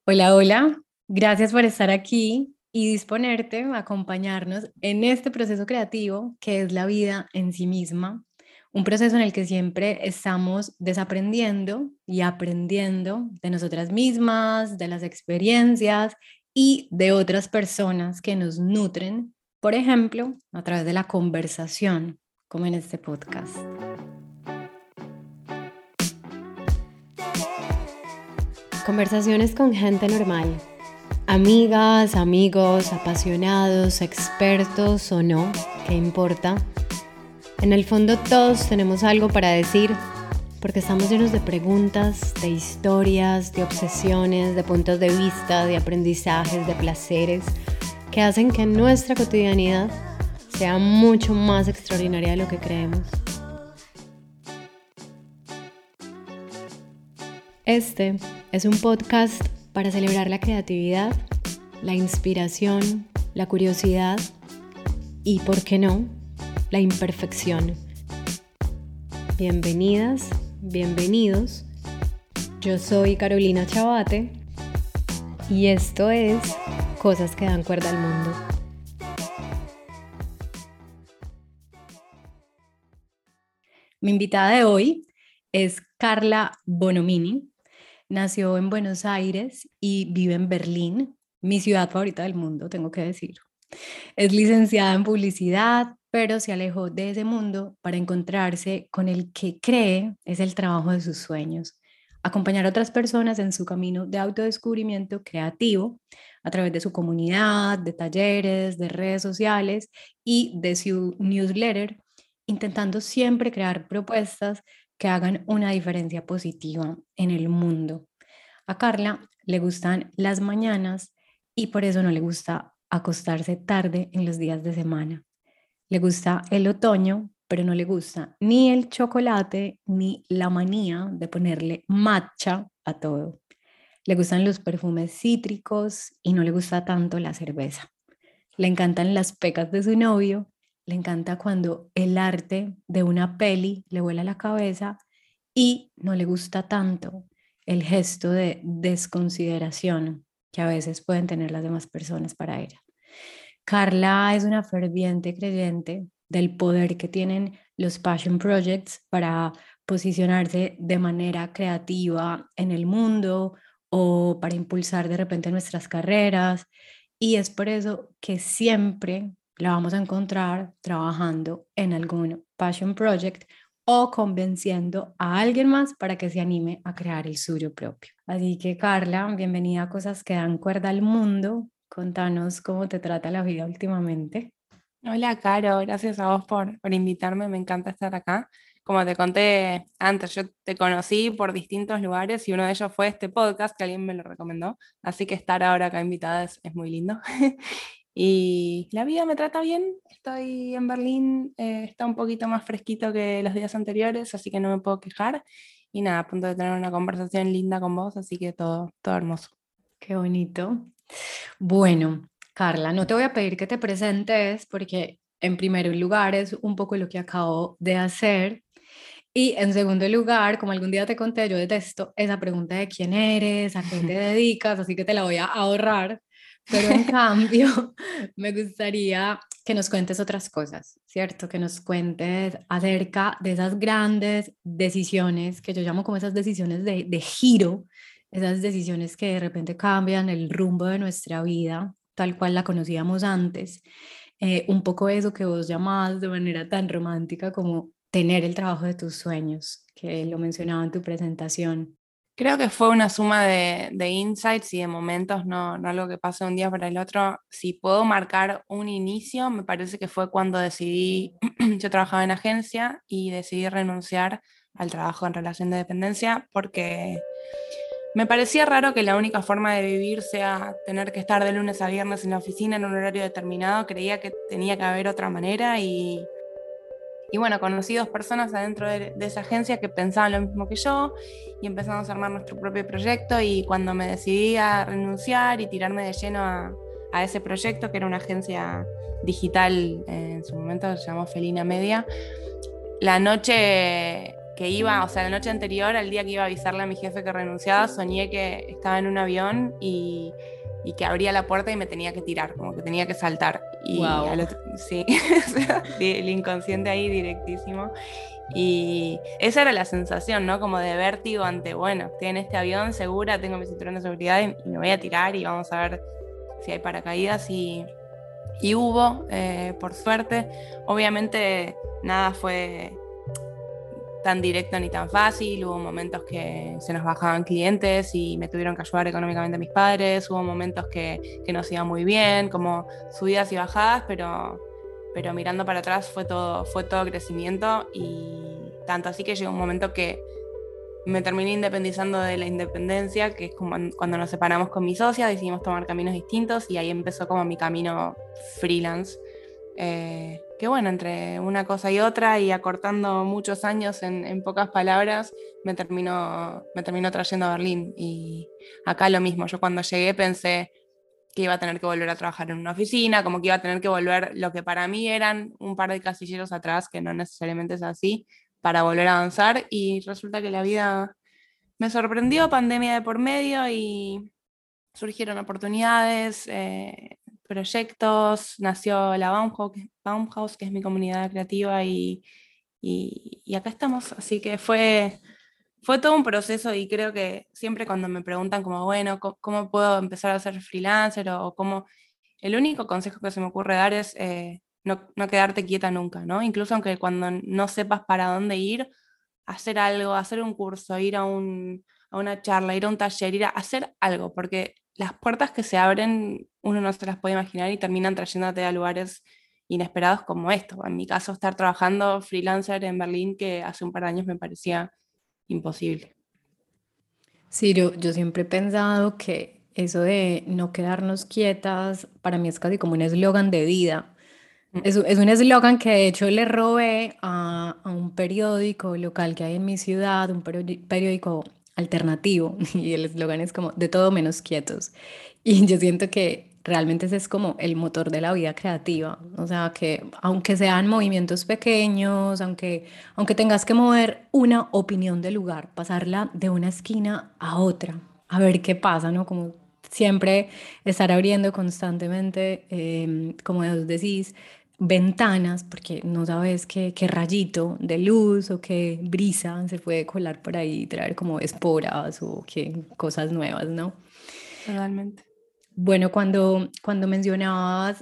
Hola, hola. Gracias por estar aquí y disponerte a acompañarnos en este proceso creativo que es la vida en sí misma. Un proceso en el que siempre estamos desaprendiendo y aprendiendo de nosotras mismas, de las experiencias y de otras personas que nos nutren, por ejemplo, a través de la conversación, como en este podcast. Conversaciones con gente normal. Amigas, amigos, apasionados, expertos o no, ¿qué importa? En el fondo todos tenemos algo para decir porque estamos llenos de preguntas, de historias, de obsesiones, de puntos de vista, de aprendizajes, de placeres que hacen que nuestra cotidianidad sea mucho más extraordinaria de lo que creemos. Este es un podcast para celebrar la creatividad, la inspiración, la curiosidad y, ¿por qué no?, la imperfección. Bienvenidas, bienvenidos. Yo soy Carolina Chabate y esto es Cosas que dan cuerda al mundo. Mi invitada de hoy es Carla Bonomini. Nació en Buenos Aires y vive en Berlín, mi ciudad favorita del mundo, tengo que decir. Es licenciada en publicidad, pero se alejó de ese mundo para encontrarse con el que cree es el trabajo de sus sueños: acompañar a otras personas en su camino de autodescubrimiento creativo a través de su comunidad, de talleres, de redes sociales y de su newsletter, intentando siempre crear propuestas que hagan una diferencia positiva en el mundo. A Carla le gustan las mañanas y por eso no le gusta acostarse tarde en los días de semana. Le gusta el otoño, pero no le gusta ni el chocolate ni la manía de ponerle matcha a todo. Le gustan los perfumes cítricos y no le gusta tanto la cerveza. Le encantan las pecas de su novio, le encanta cuando el arte de una peli le vuela la cabeza y no le gusta tanto el gesto de desconsideración que a veces pueden tener las demás personas para ella. Carla es una ferviente creyente del poder que tienen los passion projects para posicionarse de manera creativa en el mundo o para impulsar de repente nuestras carreras, y es por eso que siempre la vamos a encontrar trabajando en algún passion project o convenciendo a alguien más para que se anime a crear el suyo propio. Así que Carla, bienvenida a Cosas que dan cuerda al mundo. Contanos cómo te trata la vida últimamente. Hola, Caro, gracias a vos por invitarme, me encanta estar acá. Como te conté antes, yo te conocí por distintos lugares y uno de ellos fue este podcast que alguien me lo recomendó, así que estar ahora acá invitada es muy lindo. Y la vida me trata bien, estoy en Berlín, está un poquito más fresquito que los días anteriores, así que no me puedo quejar. Y nada, a punto de tener una conversación linda con vos, así que todo hermoso. Qué bonito. Bueno, Carla, no te voy a pedir que te presentes porque en primer lugar es un poco lo que acabo de hacer, y en segundo lugar, como algún día te conté, yo detesto esa pregunta de quién eres, a qué te dedicas, así que te la voy a ahorrar, pero en cambio me gustaría que nos cuentes otras cosas, ¿cierto? Que nos cuentes acerca de esas grandes decisiones que yo llamo como esas decisiones de giro, esas decisiones que de repente cambian el rumbo de nuestra vida, tal cual la conocíamos antes. Un poco eso que vos llamás de manera tan romántica como tener el trabajo de tus sueños, que lo mencionaba en tu presentación. Creo que fue una suma de insights y de momentos, no algo que pase de un día para el otro. Si puedo marcar un inicio, me parece que fue cuando decidí, yo trabajaba en agencia y decidí renunciar al trabajo en relación de dependencia porque me parecía raro que la única forma de vivir sea tener que estar de lunes a viernes en la oficina en un horario determinado. Creía que tenía que haber otra manera y bueno, conocí dos personas adentro de esa agencia que pensaban lo mismo que yo y empezamos a armar nuestro propio proyecto y cuando me decidí a renunciar y tirarme de lleno a ese proyecto, que era una agencia digital, en su momento se llamó Felina Media, la noche que iba, o sea, la noche anterior, al día que iba a avisarle a mi jefe que renunciaba, soñé que estaba en un avión y que abría la puerta y me tenía que tirar, como que tenía que saltar. Y Wow. sí, o sea, el inconsciente ahí directísimo. Y esa era la sensación, ¿no? Como de vértigo ante, bueno, estoy en este avión segura, tengo mi cinturón de seguridad y me voy a tirar y vamos a ver si hay paracaídas. Y hubo, por suerte. Obviamente nada fue tan directo ni tan fácil, hubo momentos que se nos bajaban clientes y me tuvieron que ayudar económicamente mis padres, hubo momentos que nos iba muy bien, como subidas y bajadas, pero mirando para atrás fue todo crecimiento, y tanto así que llegó un momento que me terminé independizando de la independencia, que es como cuando nos separamos con mi socia, decidimos tomar caminos distintos y ahí empezó como mi camino freelance. Que bueno, entre una cosa y otra y acortando muchos años en pocas palabras, me terminó trayendo a Berlín. Y acá lo mismo, yo cuando llegué pensé que iba a tener que volver a trabajar en una oficina, como que iba a tener que volver lo que para mí eran un par de casilleros atrás, que no necesariamente es así, para volver a avanzar, y resulta que la vida me sorprendió, pandemia de por medio, y surgieron oportunidades, proyectos, nació la Baumhaus, que es mi comunidad creativa, y acá estamos. Así que fue todo un proceso, y creo que siempre cuando me preguntan como, bueno, ¿cómo puedo empezar a ser freelancer o cómo? El único consejo que se me ocurre dar es no quedarte quieta nunca, ¿no? Incluso aunque cuando no sepas para dónde ir, hacer algo, hacer un curso, ir a una charla, ir a un taller, ir a hacer algo, porque las puertas que se abren uno no se las puede imaginar y terminan trayéndote a lugares inesperados como esto. En mi caso, estar trabajando freelancer en Berlín, que hace un par de años me parecía imposible. Sí, yo siempre he pensado que eso de no quedarnos quietas, para mí es casi como un eslogan de vida. Mm. Es un eslogan que de hecho le robé a un periódico local que hay en mi ciudad, un periódico alternativo, y el eslogan es como de todo menos quietos. Y yo siento que realmente ese es como el motor de la vida creativa. O sea, que aunque sean movimientos pequeños, aunque tengas que mover una opinión del lugar, pasarla de una esquina a otra, a ver qué pasa, ¿no? Como siempre estar abriendo constantemente, como vos decís, ventanas, porque no sabes qué rayito de luz o qué brisa se puede colar por ahí y traer como esporas o qué cosas nuevas, ¿no? Totalmente. Bueno, cuando mencionabas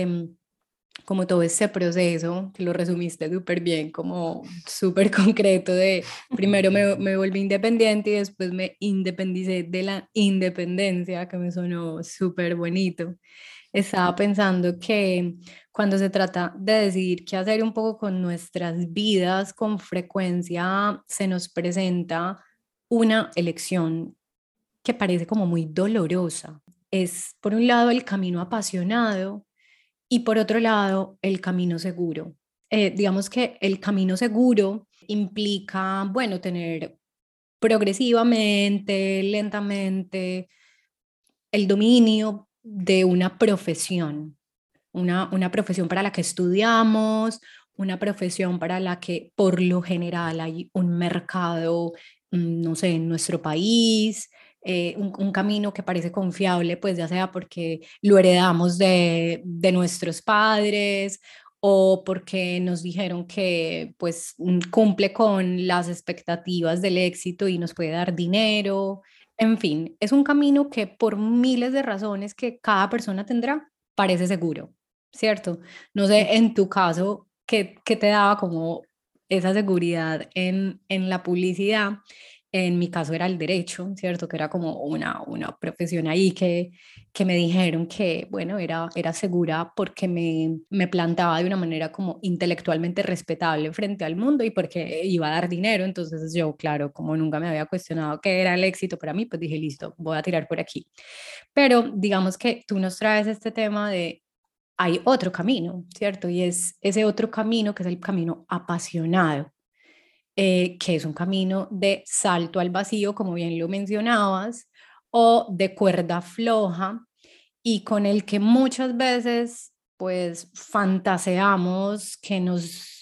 como todo ese proceso, que lo resumiste súper bien, como súper concreto de primero me volví independiente y después me independicé de la independencia, que me sonó súper bonito. Estaba pensando que cuando se trata de decidir qué hacer un poco con nuestras vidas, con frecuencia se nos presenta una elección que parece como muy dolorosa. Es, por un lado, el camino apasionado y por otro lado, el camino seguro. Digamos que el camino seguro implica, bueno, tener progresivamente, lentamente, el dominio de una profesión para la que estudiamos, una profesión para la que por lo general hay un mercado, no sé, en nuestro país, un camino que parece confiable, pues ya sea porque lo heredamos de nuestros padres o porque nos dijeron que pues cumple con las expectativas del éxito y nos puede dar dinero. En fin, es un camino que por miles de razones que cada persona tendrá, parece seguro, ¿cierto? No sé, en tu caso, ¿qué te daba como esa seguridad en la publicidad? En mi caso era el derecho, ¿cierto? Que era como una profesión ahí que me dijeron que, bueno, era segura porque me plantaba de una manera como intelectualmente respetable frente al mundo y porque iba a dar dinero. Entonces yo, claro, como nunca me había cuestionado qué era el éxito para mí, pues dije, listo, voy a tirar por aquí. Pero digamos que tú nos traes este tema de hay otro camino, ¿cierto? Y es ese otro camino que es el camino apasionado, que es un camino de salto al vacío, como bien lo mencionabas, o de cuerda floja, y con el que muchas veces pues fantaseamos que nos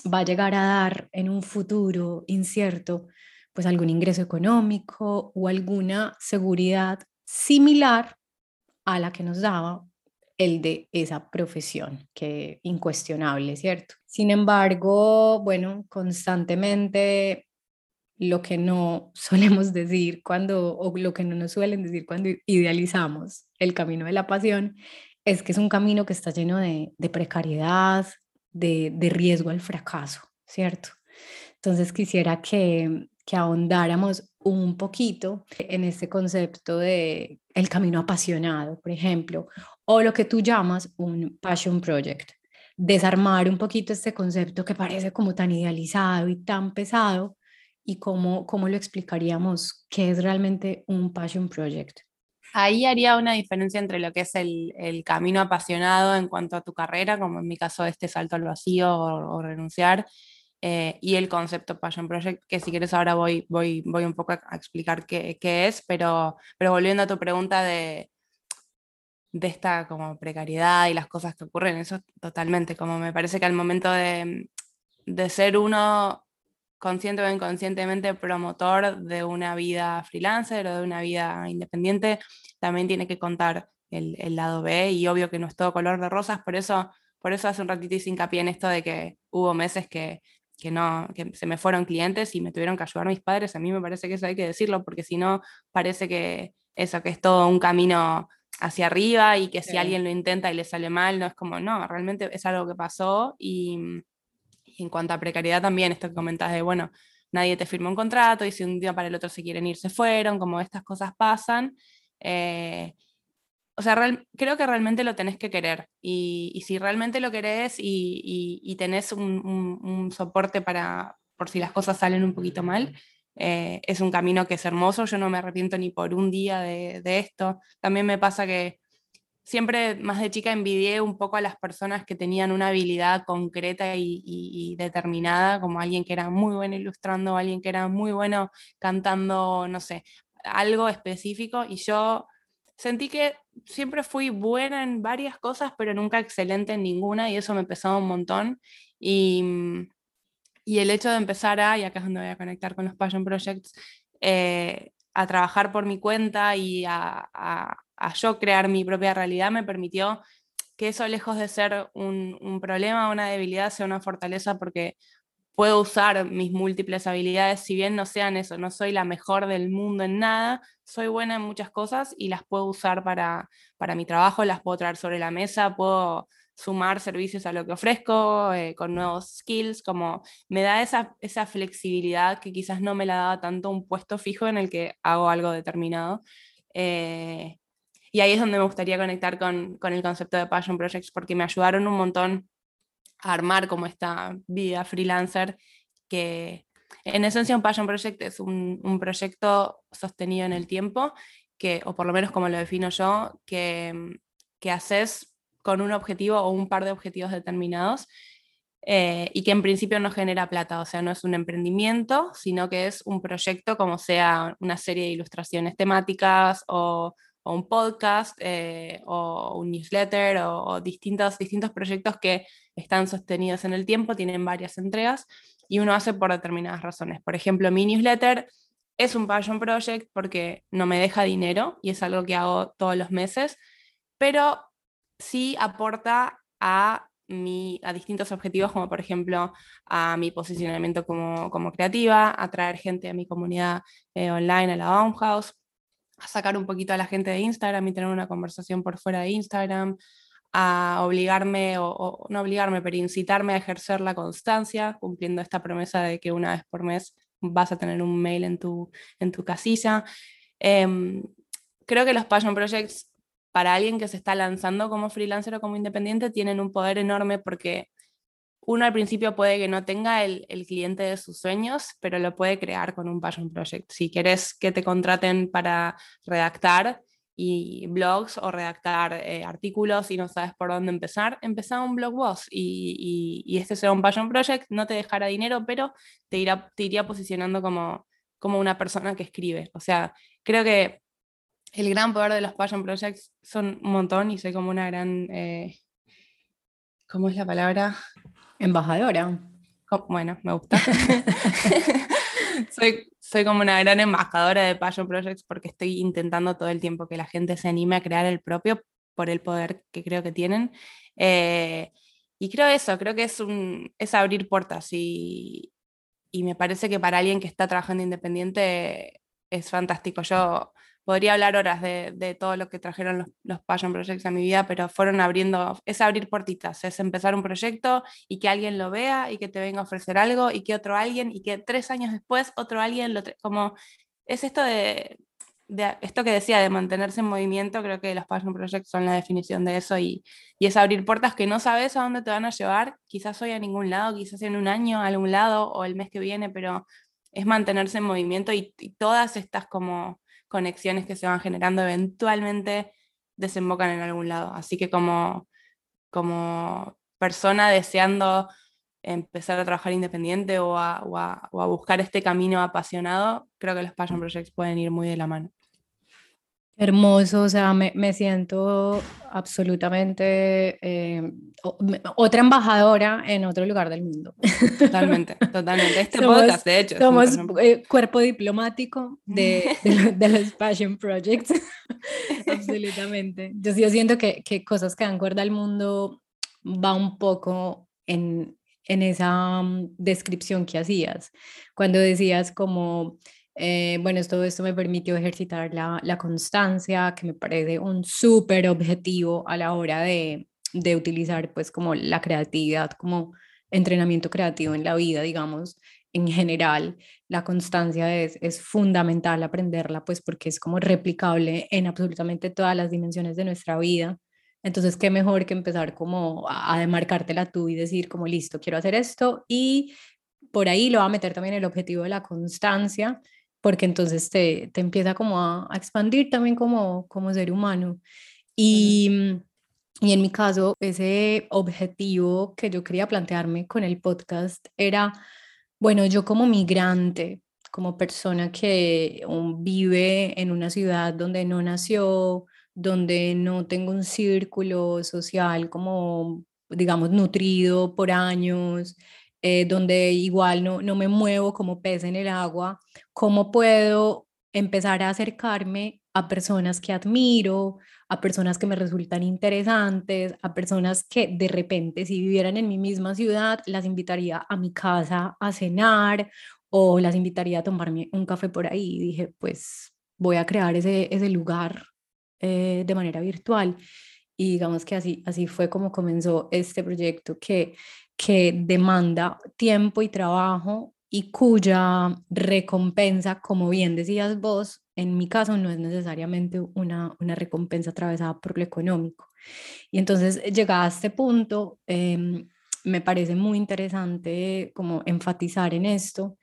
va a llegar a dar en un futuro incierto, pues algún ingreso económico o alguna seguridad similar a la que nos daba el de esa profesión, que incuestionable, ¿cierto? Sin embargo, bueno, constantemente lo que no solemos decir cuando, o lo que no nos suelen decir cuando idealizamos el camino de la pasión, es que es un camino que está lleno de precariedad, de riesgo al fracaso, ¿cierto? Entonces quisiera que ahondáramos un poquito en este concepto de el camino apasionado, por ejemplo, o lo que tú llamas un passion project. Desarmar un poquito este concepto que parece como tan idealizado y tan pesado y cómo lo explicaríamos qué es realmente un passion project. Ahí haría una diferencia entre lo que es el camino apasionado en cuanto a tu carrera, como en mi caso este salto al vacío o renunciar, y el concepto Passion Project, que si quieres ahora voy un poco a explicar qué es, pero volviendo a tu pregunta de esta como precariedad y las cosas que ocurren, eso totalmente, como me parece que al momento de ser uno consciente o inconscientemente promotor de una vida freelancer o de una vida independiente, también tiene que contar el lado B, y obvio que no es todo color de rosas, por eso hace un ratito hice hincapié en esto de que hubo meses que se me fueron clientes y me tuvieron que ayudar mis padres. A mí me parece que eso hay que decirlo, porque si no parece que eso, que es todo un camino hacia arriba y que si Sí. alguien lo intenta y le sale mal, no es como, no, realmente es algo que pasó. Y en cuanto a precariedad también, esto que comentas de, bueno, nadie te firma un contrato y si un día para el otro se quieren ir, se fueron, como estas cosas pasan. Eh, o sea, creo que realmente lo tenés que querer. Y si realmente lo querés y tenés un soporte por si las cosas salen un poquito mal, es un camino que es hermoso. Yo no me arrepiento ni por un día de esto. También me pasa que siempre más de chica envidié un poco a las personas que tenían una habilidad concreta y determinada, como alguien que era muy bueno ilustrando, alguien que era muy bueno cantando, no sé, algo específico. Y yo sentí que siempre fui buena en varias cosas, pero nunca excelente en ninguna, y eso me pesaba un montón. Y, y el hecho de empezar y acá es donde voy a conectar con los Passion Projects, a trabajar por mi cuenta y a yo crear mi propia realidad, me permitió que eso, lejos de ser un problema, una debilidad, sea una fortaleza, porque puedo usar mis múltiples habilidades, si bien no sean eso, no soy la mejor del mundo en nada, soy buena en muchas cosas y las puedo usar para mi trabajo, las puedo traer sobre la mesa, puedo sumar servicios a lo que ofrezco, con nuevos skills, como me da esa flexibilidad que quizás no me la daba tanto un puesto fijo en el que hago algo determinado. Eh, y ahí es donde me gustaría conectar con el concepto de Passion Projects, porque me ayudaron un montón a armar como esta vida freelancer, que en esencia un Passion Project es un proyecto sostenido en el tiempo, o por lo menos como lo defino yo, que haces con un objetivo o un par de objetivos determinados, y que en principio no genera plata, o sea, no es un emprendimiento, sino que es un proyecto, como sea una serie de ilustraciones temáticas o un podcast, o un newsletter, o distintos proyectos que están sostenidos en el tiempo, tienen varias entregas y uno hace por determinadas razones. Por ejemplo, mi newsletter es un passion project porque no me deja dinero y es algo que hago todos los meses, pero sí aporta a distintos objetivos, como por ejemplo a mi posicionamiento como creativa, atraer gente a mi comunidad online, a la Baumhaus, a sacar un poquito a la gente de Instagram y tener una conversación por fuera de Instagram, a obligarme, o no obligarme, pero incitarme a ejercer la constancia, cumpliendo esta promesa de que una vez por mes vas a tener un mail en tu casilla. Eh, Creo que los Passion Projects, para alguien que se está lanzando como freelancer o como independiente, tienen un poder enorme, porque uno al principio puede que no tenga el cliente de sus sueños, pero lo puede crear con un Passion Project. Si querés que te contraten para redactar y blogs o redactar artículos y no sabes por dónde empezar, empezá un blog vos, y este sea un Passion Project, no te dejará dinero, pero te iría posicionando como una persona que escribe. O sea, creo que el gran poder de los Passion Projects son un montón, y soy como una gran, ¿cómo es la palabra? Embajadora. Bueno, me gusta. Soy como una gran embajadora de Passion Projects porque estoy intentando todo el tiempo que la gente se anime a crear el propio por el poder que creo que tienen. Eh, y creo que es abrir puertas y me parece que para alguien que está trabajando independiente es fantástico. Yo podría hablar horas de todo lo que trajeron los Passion Projects a mi vida, pero fueron abriendo, es abrir puertitas, es empezar un proyecto y que alguien lo vea y que te venga a ofrecer algo y que otro alguien y que 3 años después otro alguien como es esto de esto que decía de mantenerse en movimiento. Creo que los Passion Projects son la definición de eso y es abrir puertas que no sabes a dónde te van a llevar, quizás hoy a ningún lado, quizás en un año a algún lado o el mes que viene, pero es mantenerse en movimiento y todas estas como conexiones que se van generando eventualmente desembocan en algún lado. Así que como persona deseando empezar a trabajar independiente o a buscar este camino apasionado, creo que los Passion Projects pueden ir muy de la mano. Hermoso, o sea, me siento absolutamente otra embajadora en otro lugar del mundo. Totalmente, totalmente. Este Somos, podcast, de hecho, es un somos Passion Project. cuerpo diplomático de los Passion Projects, absolutamente. Yo siento que cosas que dan cuerda al mundo va un poco en esa descripción que hacías, cuando decías como bueno, todo esto me permitió ejercitar la constancia, que me parece un súper objetivo a la hora de utilizar pues como la creatividad como entrenamiento creativo en la vida, digamos, en general. La constancia es fundamental aprenderla pues porque es como replicable en absolutamente todas las dimensiones de nuestra vida. Entonces, qué mejor que empezar como a demarcártela tú y decir como listo, quiero hacer esto y por ahí lo va a meter también el objetivo de la constancia porque entonces te empieza como a expandir también como ser humano. Y, y en mi caso, ese objetivo que yo quería plantearme con el podcast era, bueno, yo como migrante, como persona que vive en una ciudad donde no nació, donde no tengo un círculo social como, digamos, nutrido por años, donde igual no me muevo como pez en el agua, ¿cómo puedo empezar a acercarme a personas que admiro, a personas que me resultan interesantes, a personas que de repente si vivieran en mi misma ciudad, las invitaría a mi casa a cenar o las invitaría a tomarme un café por ahí? Y dije, pues voy a crear ese lugar de manera virtual. Y digamos que así fue como comenzó este proyecto que demanda tiempo y trabajo y cuya recompensa, como bien decías vos, en mi caso no es necesariamente una recompensa atravesada por lo económico. Y entonces, llegada a este punto, me parece muy interesante como enfatizar en esto,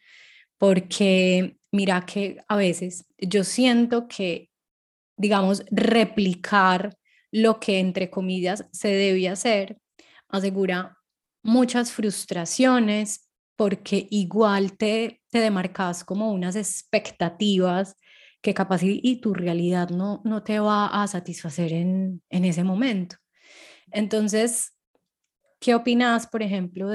porque mira que a veces yo siento que, digamos, replicar lo que entre comillas se debe hacer asegura muchas frustraciones porque igual te demarcas como unas expectativas que capaz y tu realidad no te va a satisfacer en ese momento. Entonces, ¿qué opinas, por ejemplo,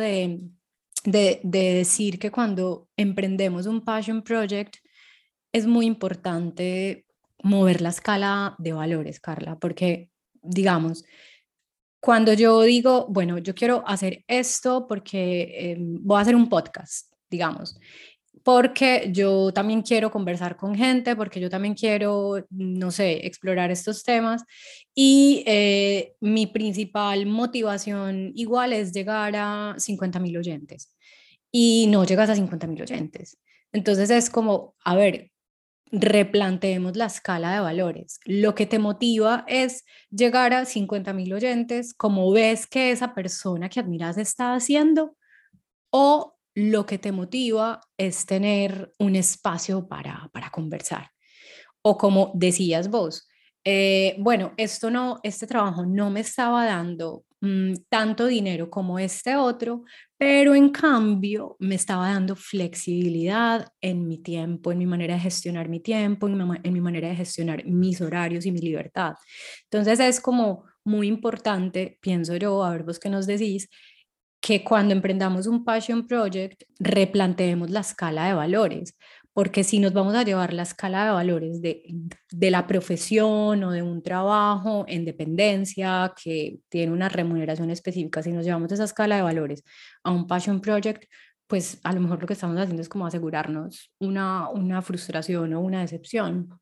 de decir que cuando emprendemos un passion project es muy importante mover la escala de valores, Carla? Porque, digamos, cuando yo digo, bueno, yo quiero hacer esto porque voy a hacer un podcast, digamos, porque yo también quiero conversar con gente, porque yo también quiero, no sé, explorar estos temas. Y mi principal motivación igual es llegar a 50.000 oyentes. Y no llegas a 50.000 oyentes. Entonces es como, a ver, replanteemos la escala de valores. Lo que te motiva es llegar a 50.000 oyentes, como ves que esa persona que admiras está haciendo, o lo que te motiva es tener un espacio para conversar. O como decías vos, bueno, este trabajo no me estaba dando tanto dinero como este otro, pero en cambio me estaba dando flexibilidad en mi tiempo, en mi manera de gestionar mi tiempo, en mi manera de gestionar mis horarios y mi libertad. Entonces es como muy importante, pienso yo, a ver vos qué nos decís, que cuando emprendamos un passion project replanteemos la escala de valores, porque si nos vamos a llevar la escala de valores de la profesión o de un trabajo en dependencia que tiene una remuneración específica, si nos llevamos esa escala de valores a un passion project, pues a lo mejor lo que estamos haciendo es como asegurarnos una frustración o una decepción.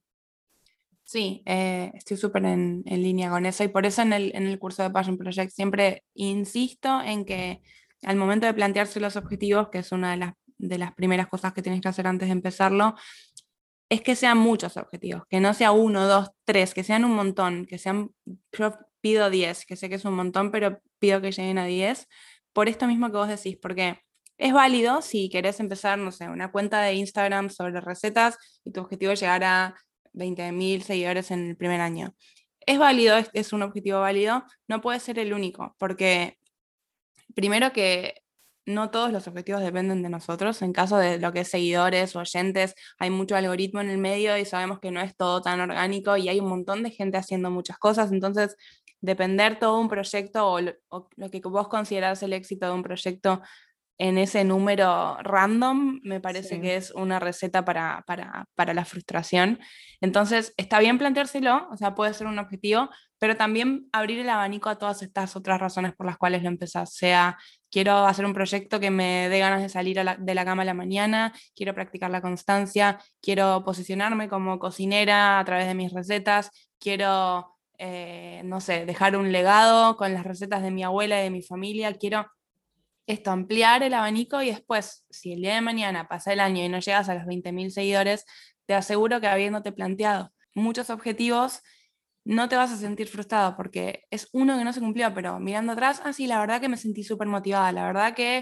Sí, estoy súper en línea con eso y por eso en el curso de Passion Project siempre insisto en que al momento de plantearse los objetivos, que es una de las primeras cosas que tienes que hacer antes de empezarlo, es que sean muchos objetivos, que no sea uno, dos, tres, que sean un montón, que sean, yo pido 10, que sé que es un montón, pero pido que lleguen a 10, por esto mismo que vos decís, porque es válido si querés empezar, no sé, una cuenta de Instagram sobre recetas y tu objetivo es llegar a 20.000 seguidores en el primer año. Es válido, es un objetivo válido, no puede ser el único, porque primero que no todos los objetivos dependen de nosotros. En caso de lo que es seguidores o oyentes, hay mucho algoritmo en el medio y sabemos que no es todo tan orgánico y hay un montón de gente haciendo muchas cosas. Entonces, depender todo un proyecto o lo que vos considerás el éxito de un proyecto en ese número random, me parece Sí. que es una receta para la frustración. Entonces, está bien planteárselo, o sea, puede ser un objetivo, pero también abrir el abanico a todas estas otras razones por las cuales lo empezás. Sea, quiero hacer un proyecto que me dé ganas de salir de la cama a la mañana, quiero practicar la constancia, quiero posicionarme como cocinera a través de mis recetas, quiero, no sé, dejar un legado con las recetas de mi abuela y de mi familia, quiero esto, ampliar el abanico y después, si el día de mañana pasa el año y no llegas a los 20.000 seguidores, te aseguro que habiéndote planteado muchos objetivos, no te vas a sentir frustrado porque es uno que no se cumplió, pero mirando atrás, sí, la verdad que me sentí súper motivada, la verdad que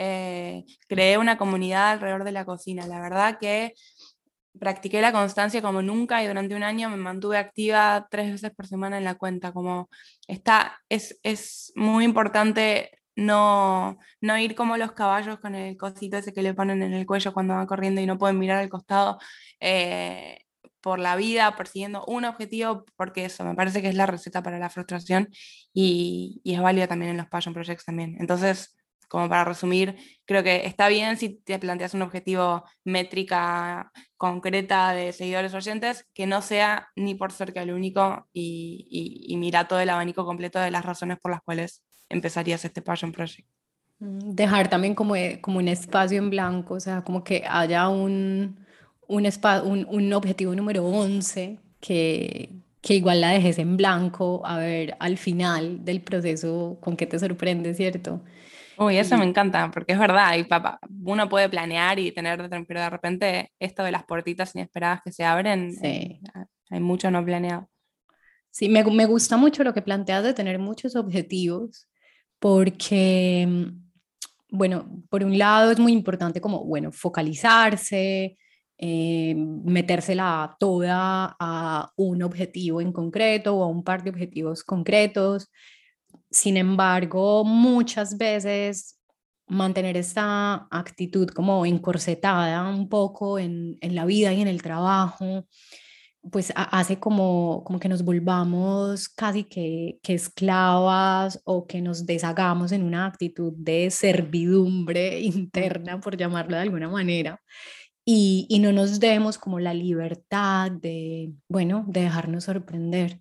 creé una comunidad alrededor de la cocina, la verdad que practiqué la constancia como nunca y durante un año me mantuve activa 3 veces por semana en la cuenta, como es muy importante no ir como los caballos con el cosito ese que le ponen en el cuello cuando van corriendo y no pueden mirar al costado eh, por la vida persiguiendo un objetivo, porque eso me parece que es la receta para la frustración y es válida también en los passion projects también. Entonces, como para resumir, creo que está bien si te planteas un objetivo métrica concreta de seguidores oyentes, que no sea ni por cerca el único y mira todo el abanico completo de las razones por las cuales empezarías este Passion Project. Dejar también como un espacio en blanco, o sea, como que haya un objetivo número 11 que igual la dejes en blanco, a ver al final del proceso con qué te sorprende, ¿cierto? Uy, eso me Y encanta, porque es verdad, y papá, uno puede planear y tener, pero de repente esto de las puertitas inesperadas que se abren, sí, hay mucho no planeado. sí, me gusta mucho lo que planteas de tener muchos objetivos, porque, bueno, por un lado es muy importante como, bueno, focalizarse, metérsela toda a un objetivo en concreto o a un par de objetivos concretos. Sin embargo, muchas veces mantener esta actitud como encorsetada un poco en la vida y en el trabajo, pues hace como que nos volvamos casi que esclavas o que nos deshagamos en una actitud de servidumbre Mm. interna, por llamarlo de alguna manera, y no nos demos como la libertad de, bueno, de dejarnos sorprender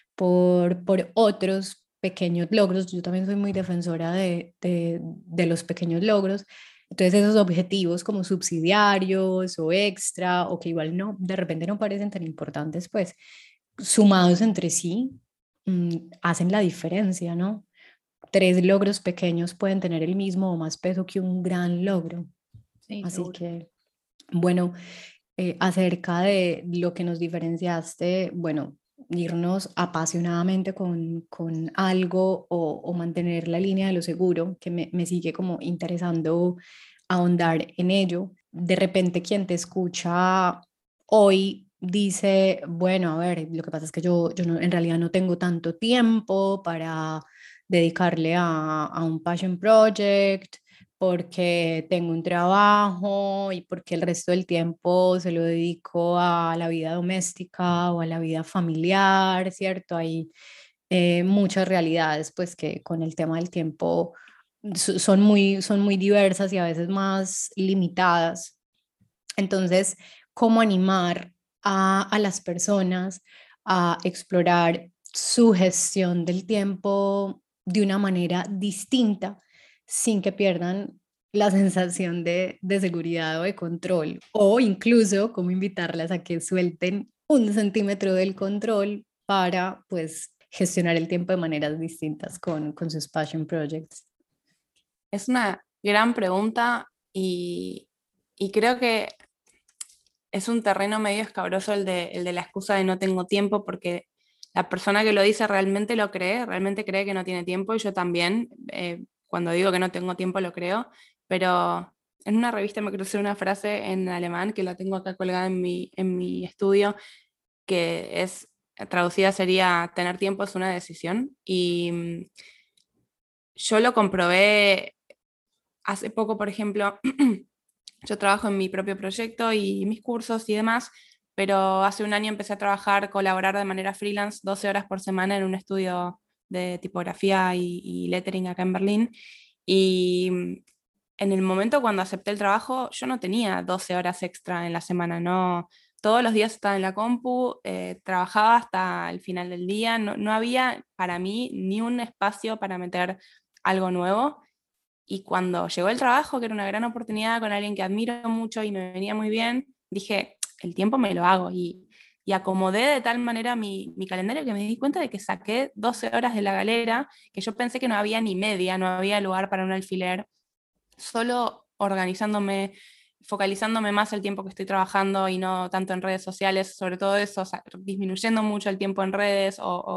por otros pequeños logros. Yo también soy muy defensora de los pequeños logros. Entonces esos objetivos como subsidiarios o extra o que igual no, de repente no parecen tan importantes, pues sumados entre sí, hacen la diferencia, ¿no? Tres logros pequeños pueden tener el mismo o más peso que un gran logro. Sí, Así seguro. que, bueno, acerca de lo que nos diferenciaste, bueno, irnos apasionadamente con algo o mantener la línea de lo seguro, que me sigue como interesando ahondar en ello. De repente quien te escucha hoy dice, bueno, a ver, lo que pasa es que yo no, en realidad no tengo tanto tiempo para dedicarle a un passion project porque tengo un trabajo y porque el resto del tiempo se lo dedico a la vida doméstica o a la vida familiar, ¿cierto? Hay muchas realidades, pues que con el tema del tiempo son muy diversas y a veces más limitadas. Entonces, ¿cómo animar a las personas a explorar su gestión del tiempo de una manera distinta sin que pierdan la sensación de seguridad o de control? O incluso cómo invitarlas a que suelten 1 centímetro del control para, pues, gestionar el tiempo de maneras distintas con sus passion projects. Es una gran pregunta y creo que es un terreno medio escabroso el de la excusa de no tengo tiempo, porque la persona que lo dice realmente cree que no tiene tiempo, y yo también, cuando digo que no tengo tiempo lo creo, pero en una revista me crucé una frase en alemán que la tengo acá colgada en mi estudio, que es, traducida sería, tener tiempo es una decisión, y yo lo comprobé hace poco, por ejemplo. Yo trabajo en mi propio proyecto y mis cursos y demás, pero hace un año empecé a colaborar de manera freelance 12 horas por semana en un estudio de tipografía y lettering acá en Berlín. Y en el momento cuando acepté el trabajo, yo no tenía 12 horas extra en la semana, no. Todos los días estaba en la compu, trabajaba hasta el final del día, no había para mí ni un espacio para meter algo nuevo. Y cuando llegó el trabajo, que era una gran oportunidad con alguien que admiro mucho y me venía muy bien, dije, el tiempo me lo hago. Y acomodé de tal manera mi calendario que me di cuenta de que saqué 12 horas de la galera, que yo pensé que no había ni media, no había lugar para un alfiler, solo organizándome, focalizándome más el tiempo que estoy trabajando y no tanto en redes sociales, sobre todo eso, o sea, disminuyendo mucho el tiempo en redes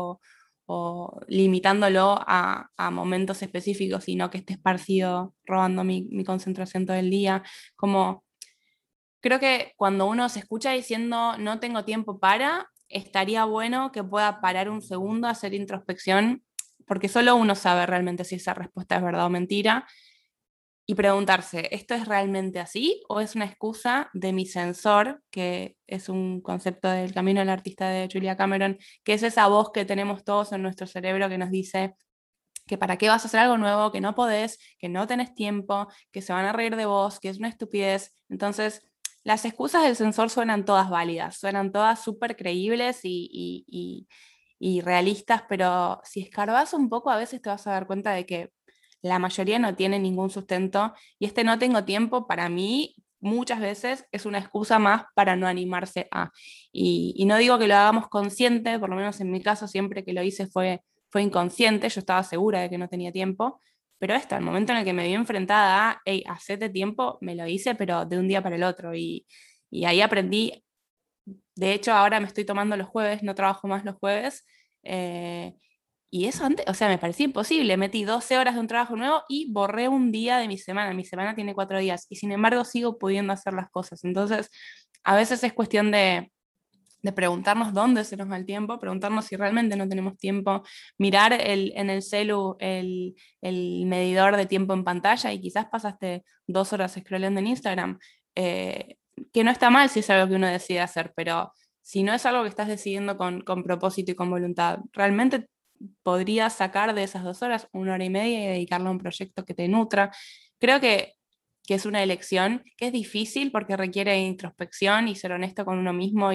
o limitándolo a momentos específicos y no que esté esparcido robando mi concentración todo el día. Como creo que cuando uno se escucha diciendo no tengo tiempo para, estaría bueno que pueda parar un segundo, hacer introspección, porque solo uno sabe realmente si esa respuesta es verdad o mentira, y preguntarse, ¿esto es realmente así o es una excusa de mi sensor, que es un concepto del camino del artista de Julia Cameron, que es esa voz que tenemos todos en nuestro cerebro que nos dice que para qué vas a hacer algo nuevo, que no podés, que no tenés tiempo, que se van a reír de vos, que es una estupidez? Entonces, las excusas del sensor suenan todas válidas, suenan todas súper creíbles y realistas, pero si escarbas un poco a veces te vas a dar cuenta de que la mayoría no tiene ningún sustento, y este no tengo tiempo para mí muchas veces es una excusa más para no animarse a. Y no digo que lo hagamos consciente, por lo menos en mi caso siempre que lo hice fue inconsciente, yo estaba segura de que no tenía tiempo, pero esto, el momento en el que me vi enfrentada a, hey, hacete tiempo, me lo hice, pero de un día para el otro, y ahí aprendí. De hecho, ahora me estoy tomando los jueves, no trabajo más los jueves. eh, y eso antes, o sea, me parecía imposible. Metí 12 horas de un trabajo nuevo y borré un día de mi semana. Mi semana tiene 4 días y sin embargo sigo pudiendo hacer las cosas. Entonces, a veces es cuestión de preguntarnos dónde se nos va el tiempo, preguntarnos si realmente no tenemos tiempo, mirar en el celu el medidor de tiempo en pantalla y quizás pasaste 2 horas scrollando en Instagram. Que no está mal si es algo que uno decide hacer, pero si no es algo que estás decidiendo con propósito y con voluntad, realmente podrías sacar de esas 2 horas 1 hora y media y dedicarlo a un proyecto que te nutra. Creo que es una elección que es difícil porque requiere introspección y ser honesto con uno mismo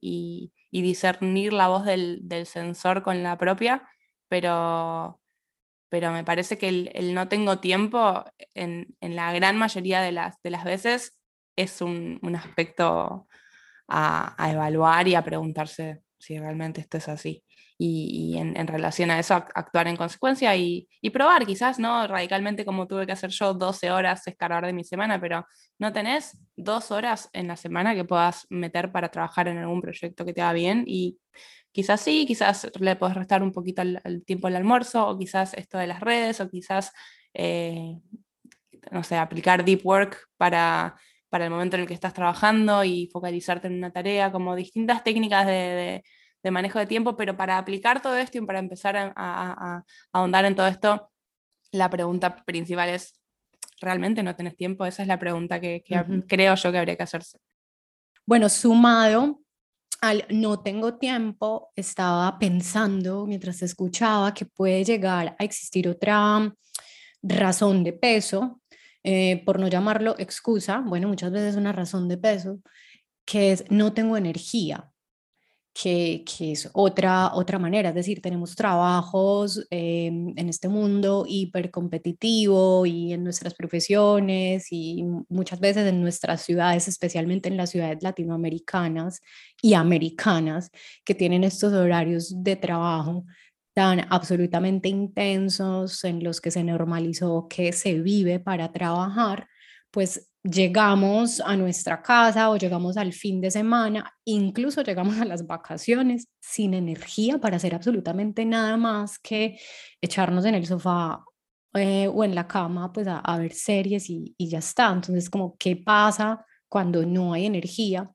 y discernir la voz del sensor con la propia, pero, pero me parece que el no tengo tiempo en la gran mayoría de las veces es un aspecto a evaluar y a preguntarse si realmente esto es así. Y en relación a eso, actuar en consecuencia y probar, quizás no radicalmente como tuve que hacer yo, 12 horas escarbar de mi semana, pero no tenés 2 horas en la semana que puedas meter para trabajar en algún proyecto que te va bien, y quizás sí, quizás le podés restar un poquito al tiempo del almuerzo, o quizás esto de las redes, o quizás, eh, no sé, aplicar deep work para el momento en el que estás trabajando y focalizarte en una tarea, como distintas técnicas de manejo de tiempo, pero para aplicar todo esto y para empezar a ahondar en todo esto, la pregunta principal es, ¿realmente no tenés tiempo? Esa es la pregunta que Ujú. creo yo que habría que hacerse. Bueno, sumado al no tengo tiempo, estaba pensando mientras te escuchaba que puede llegar a existir otra, razón de peso, por no llamarlo excusa, bueno, muchas veces una razón de peso, que es no tengo energía, que es otra manera, es decir, tenemos trabajos en este mundo hipercompetitivo y en nuestras profesiones y muchas veces en nuestras ciudades, especialmente en las ciudades latinoamericanas y americanas, que tienen estos horarios de trabajo tan absolutamente intensos en los que se normalizó que se vive para trabajar, pues llegamos a nuestra casa o llegamos al fin de semana, incluso llegamos a las vacaciones sin energía para hacer absolutamente nada más que echarnos en el sofá o en la cama pues a ver series y ya está. Entonces, como, ¿qué pasa cuando no hay energía?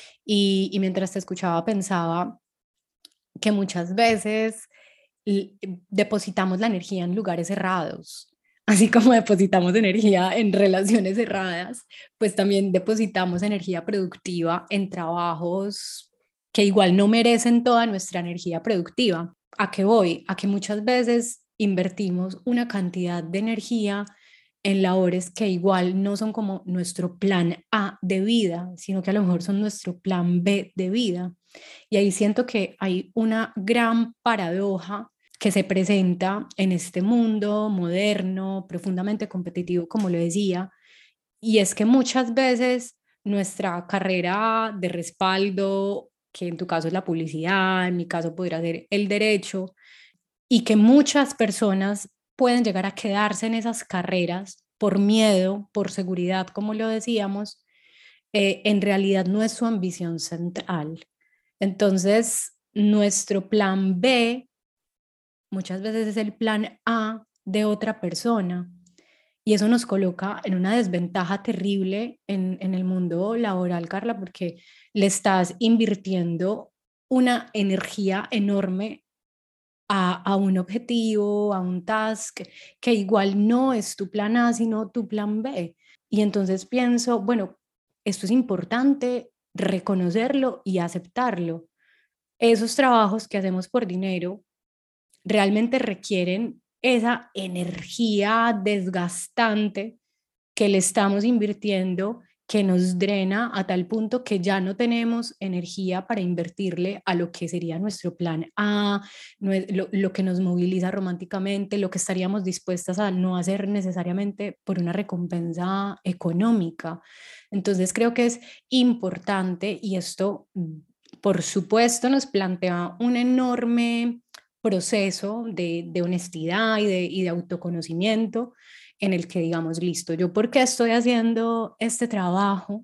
Y mientras te escuchaba pensaba que muchas veces depositamos la energía en lugares cerrados. Así como depositamos energía en relaciones cerradas, pues también depositamos energía productiva en trabajos que igual no merecen toda nuestra energía productiva. ¿A qué voy? A que muchas veces invertimos una cantidad de energía en labores que igual no son como nuestro plan A de vida, sino que a lo mejor son nuestro plan B de vida. Y ahí siento que hay una gran paradoja que se presenta en este mundo moderno, profundamente competitivo, como lo decía, y es que muchas veces nuestra carrera de respaldo, que en tu caso es la publicidad, en mi caso podría ser el derecho, y que muchas personas pueden llegar a quedarse en esas carreras por miedo, por seguridad, como lo decíamos, en realidad no es su ambición central. Entonces, nuestro plan B muchas veces es el plan A de otra persona y eso nos coloca en una desventaja terrible en el mundo laboral, Carla, porque le estás invirtiendo una energía enorme a un objetivo, a un task, que igual no es tu plan A, sino tu plan B. Y entonces pienso, bueno, esto es importante reconocerlo y aceptarlo. Esos trabajos que hacemos por dinero realmente requieren esa energía desgastante que le estamos invirtiendo, que nos drena a tal punto que ya no tenemos energía para invertirle a lo que sería nuestro plan A, lo que nos moviliza románticamente, lo que estaríamos dispuestas a no hacer necesariamente por una recompensa económica. Entonces creo que es importante y esto, por supuesto, nos plantea un enorme proceso de honestidad y de autoconocimiento en el que digamos, listo, yo por qué estoy haciendo este trabajo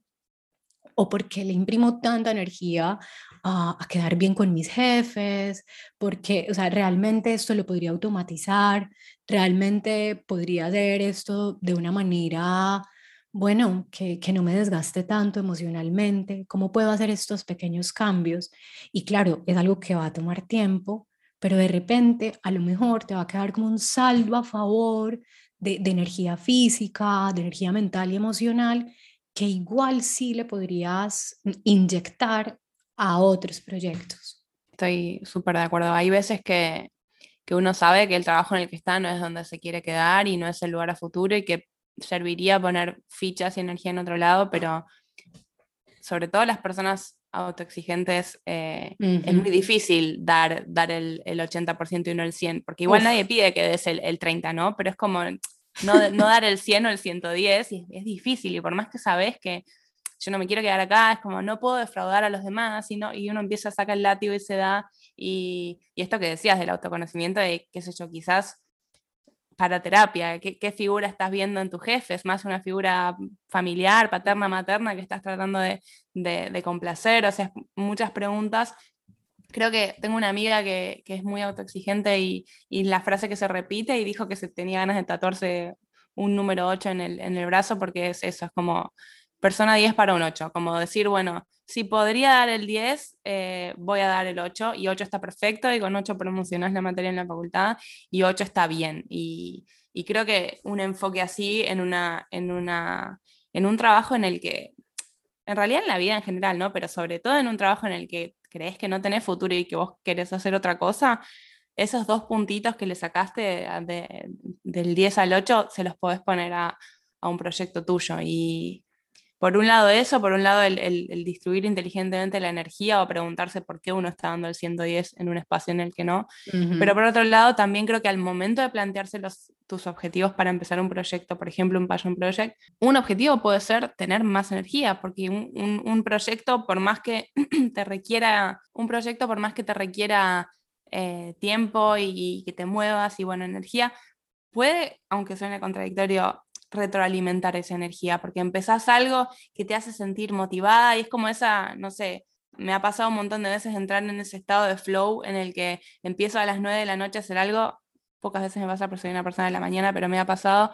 o por qué le imprimo tanta energía a quedar bien con mis jefes, porque, o sea, realmente esto lo podría automatizar, realmente podría hacer esto de una manera, bueno, que no me desgaste tanto emocionalmente, ¿cómo puedo hacer estos pequeños cambios? Y claro, es algo que va a tomar tiempo, pero de repente a lo mejor te va a quedar como un saldo a favor de energía física, de energía mental y emocional, que igual sí le podrías inyectar a otros proyectos. Estoy súper de acuerdo. Hay veces que uno sabe que el trabajo en el que está no es donde se quiere quedar y no es el lugar a futuro y que serviría poner fichas y energía en otro lado, pero sobre todo las personas autoexigentes, es muy difícil dar el 80% y no el 100%, porque igual nadie Uf, pide que des el 30%, ¿no? Pero es como no dar el 100 o el 110, y es difícil, y por más que sabes que yo no me quiero quedar acá, es como no puedo defraudar a los demás, y uno empieza a sacar el látigo y se da, y esto que decías del autoconocimiento, de qué sé yo, quizás para terapia, qué figura estás viendo en tu jefe, es más una figura familiar, paterna, materna, que estás tratando de complacer, o sea, muchas preguntas. Creo que tengo una amiga que es muy autoexigente y la frase que se repite y dijo que se tenía ganas de tatuarse un número 8 en el brazo porque es eso, es como persona 10 para un 8, como decir, bueno, si podría dar el 10, voy a dar el 8 y 8 está perfecto y con 8 promocionás la materia en la facultad y 8 está bien. Y creo que un enfoque así en un trabajo en el que en realidad en la vida en general, ¿no? Pero sobre todo en un trabajo en el que crees que no tenés futuro y que vos querés hacer otra cosa, esos 2 puntitos que le sacaste del 10 al 8 se los podés poner a un proyecto tuyo. Y por un lado eso, por un lado el distribuir inteligentemente la energía o preguntarse por qué uno está dando el 110 en un espacio en el que no. Pero Ujú, por otro lado, también creo que al momento de plantearse tus objetivos para empezar un proyecto, por ejemplo, un Passion Project, un objetivo puede ser tener más energía, porque un proyecto, por más que te requiera, un proyecto, por más que te requiera tiempo y que te muevas y, bueno, energía, puede, aunque suene contradictorio, retroalimentar esa energía, porque empezás algo que te hace sentir motivada y es como esa, no sé, me ha pasado un montón de veces entrar en ese estado de flow en el que empiezo a las 9 de la noche a hacer algo, pocas veces me pasa por soy una persona de la mañana, pero me ha pasado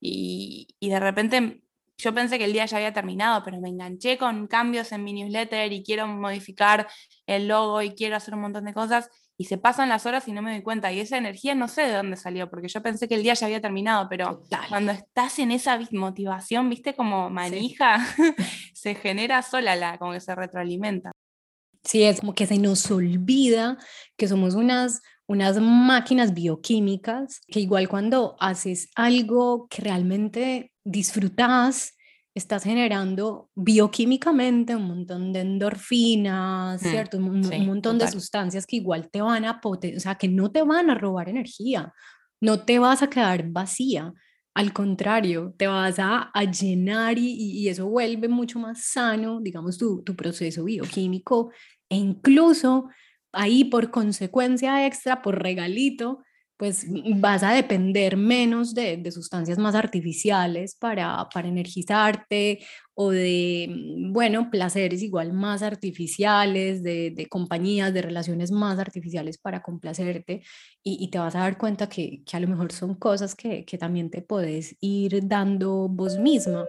y de repente yo pensé que el día ya había terminado, pero me enganché con cambios en mi newsletter y quiero modificar el logo y quiero hacer un montón de cosas y se pasan las horas y no me doy cuenta. Y esa energía no sé de dónde salió, porque yo pensé que el día ya había terminado, pero total. cuando estás en esa motivación, viste, como Sí. manija, se genera sola, como que se retroalimenta. Sí, es como que se nos olvida que somos unas máquinas bioquímicas, que igual cuando haces algo que realmente disfrutas, estás generando bioquímicamente un montón de endorfinas, ¿cierto? Un Sí, montón de total. sustancias que igual te van a potenciar, o sea, que no te van a robar energía, no te vas a quedar vacía. Al contrario, te vas a llenar y eso vuelve mucho más sano, digamos, tu proceso bioquímico e incluso ahí por consecuencia extra, por regalito, pues vas a depender menos de sustancias más artificiales para energizarte o de, bueno, placeres igual más artificiales, de compañías, de relaciones más artificiales para complacerte y te vas a dar cuenta que a lo mejor son cosas que también te puedes ir dando vos misma.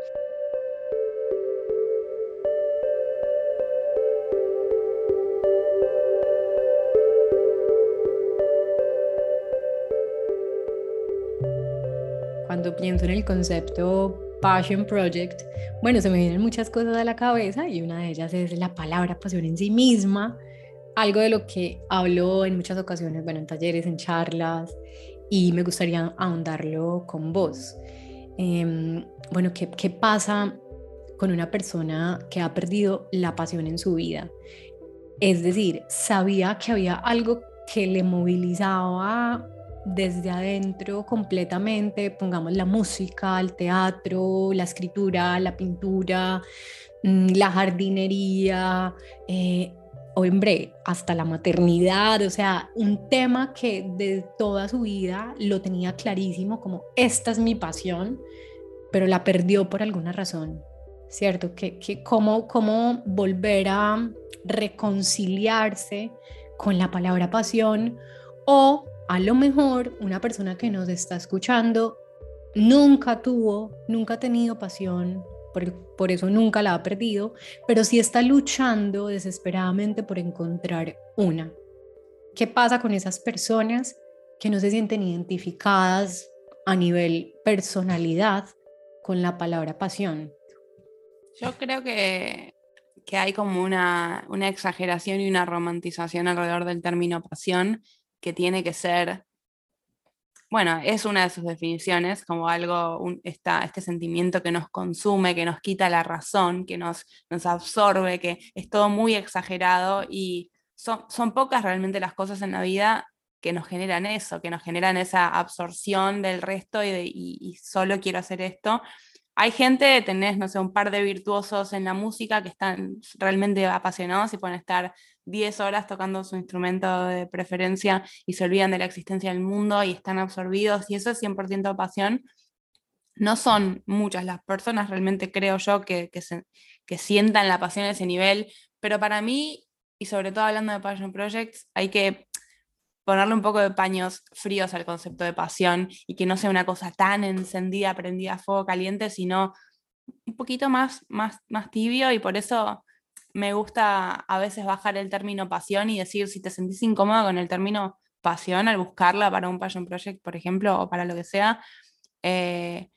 Cuando pienso en el concepto Passion Project, bueno, se me vienen muchas cosas a la cabeza y una de ellas es la palabra pasión en sí misma, algo de lo que hablo en muchas ocasiones, bueno, en talleres, en charlas, y me gustaría ahondarlo con vos. Bueno, ¿qué pasa con una persona que ha perdido la pasión en su vida? Es decir, sabía que había algo que le movilizaba desde adentro completamente, pongamos la música, el teatro, la escritura, la pintura, la jardinería, hombre, hasta la maternidad, o sea, un tema que de toda su vida lo tenía clarísimo como esta es mi pasión, pero la perdió por alguna razón, ¿cierto? Cómo volver a reconciliarse con la palabra pasión o a lo mejor una persona que nos está escuchando nunca ha tenido pasión, por eso nunca la ha perdido, pero sí está luchando desesperadamente por encontrar una. ¿Qué pasa con esas personas que no se sienten identificadas a nivel personalidad con la palabra pasión? Yo creo que hay como una exageración y una romantización alrededor del término pasión que tiene que ser, bueno, es una de sus definiciones, como algo, este sentimiento que nos consume, que nos quita la razón, que nos absorbe, que es todo muy exagerado y son pocas realmente las cosas en la vida que nos generan eso, que nos generan esa absorción del resto y solo quiero hacer esto. Hay gente, tenés, no sé, un par de virtuosos en la música que están realmente apasionados y pueden estar 10 horas tocando su instrumento de preferencia y se olvidan de la existencia del mundo y están absorbidos y eso es 100% pasión. No son muchas las personas, realmente creo yo, que sientan la pasión a ese nivel, pero para mí, y sobre todo hablando de Passion Projects, hay que ponerle un poco de paños fríos al concepto de pasión y que no sea una cosa tan encendida, prendida a fuego caliente, sino un poquito más tibio y por eso me gusta a veces bajar el término pasión y decir si te sentís incómoda con el término pasión al buscarla para un passion project, por ejemplo, o para lo que sea, eh,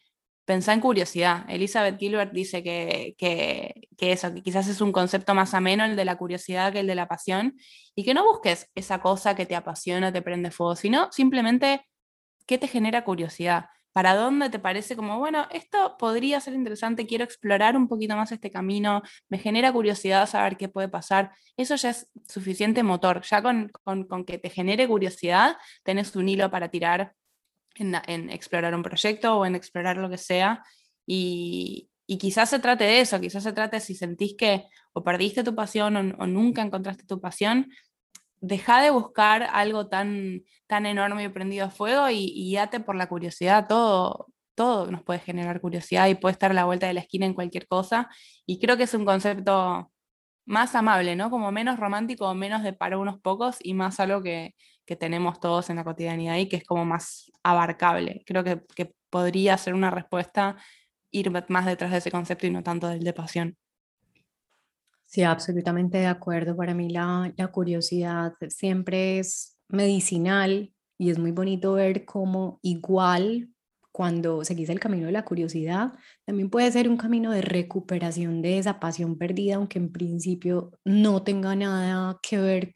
pensá en curiosidad. Elizabeth Gilbert dice que eso, que quizás es un concepto más ameno el de la curiosidad que el de la pasión, y que no busques esa cosa que te apasiona, te prende fuego, sino simplemente qué te genera curiosidad. ¿Para dónde te parece como, bueno, esto podría ser interesante, quiero explorar un poquito más este camino, me genera curiosidad saber qué puede pasar? Eso ya es suficiente motor. Ya con que te genere curiosidad, tenés un hilo para tirar en explorar un proyecto o en explorar lo que sea. Y quizás se trate de eso, quizás se trate si sentís que o perdiste tu pasión o nunca encontraste tu pasión, deja de buscar algo tan enorme y prendido a fuego y date por la curiosidad. Todo nos puede generar curiosidad y puede estar a la vuelta de la esquina en cualquier cosa. Y creo que es un concepto más amable, ¿no? Como menos romántico, menos de para unos pocos y más algo que tenemos todos en la cotidianidad y que es como más abarcable. Creo que podría ser una respuesta ir más detrás de ese concepto y no tanto del de pasión. Sí, absolutamente de acuerdo. Para mí la curiosidad siempre es medicinal y es muy bonito ver cómo igual cuando seguís el camino de la curiosidad, también puede ser un camino de recuperación de esa pasión perdida, aunque en principio no tenga nada que ver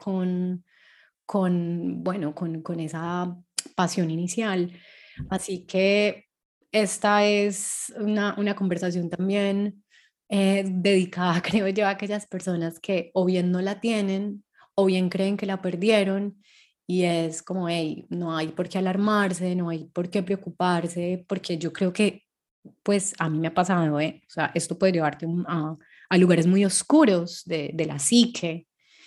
bueno, con esa pasión inicial. Así que esta es una conversación también dedicada, creo yo, a aquellas personas que o bien no la tienen o bien creen que la perdieron y es como, hey, no hay por qué alarmarse, no hay por qué preocuparse, porque yo creo que, pues a mí me ha pasado, o sea, esto puede llevarte a lugares muy oscuros de la psique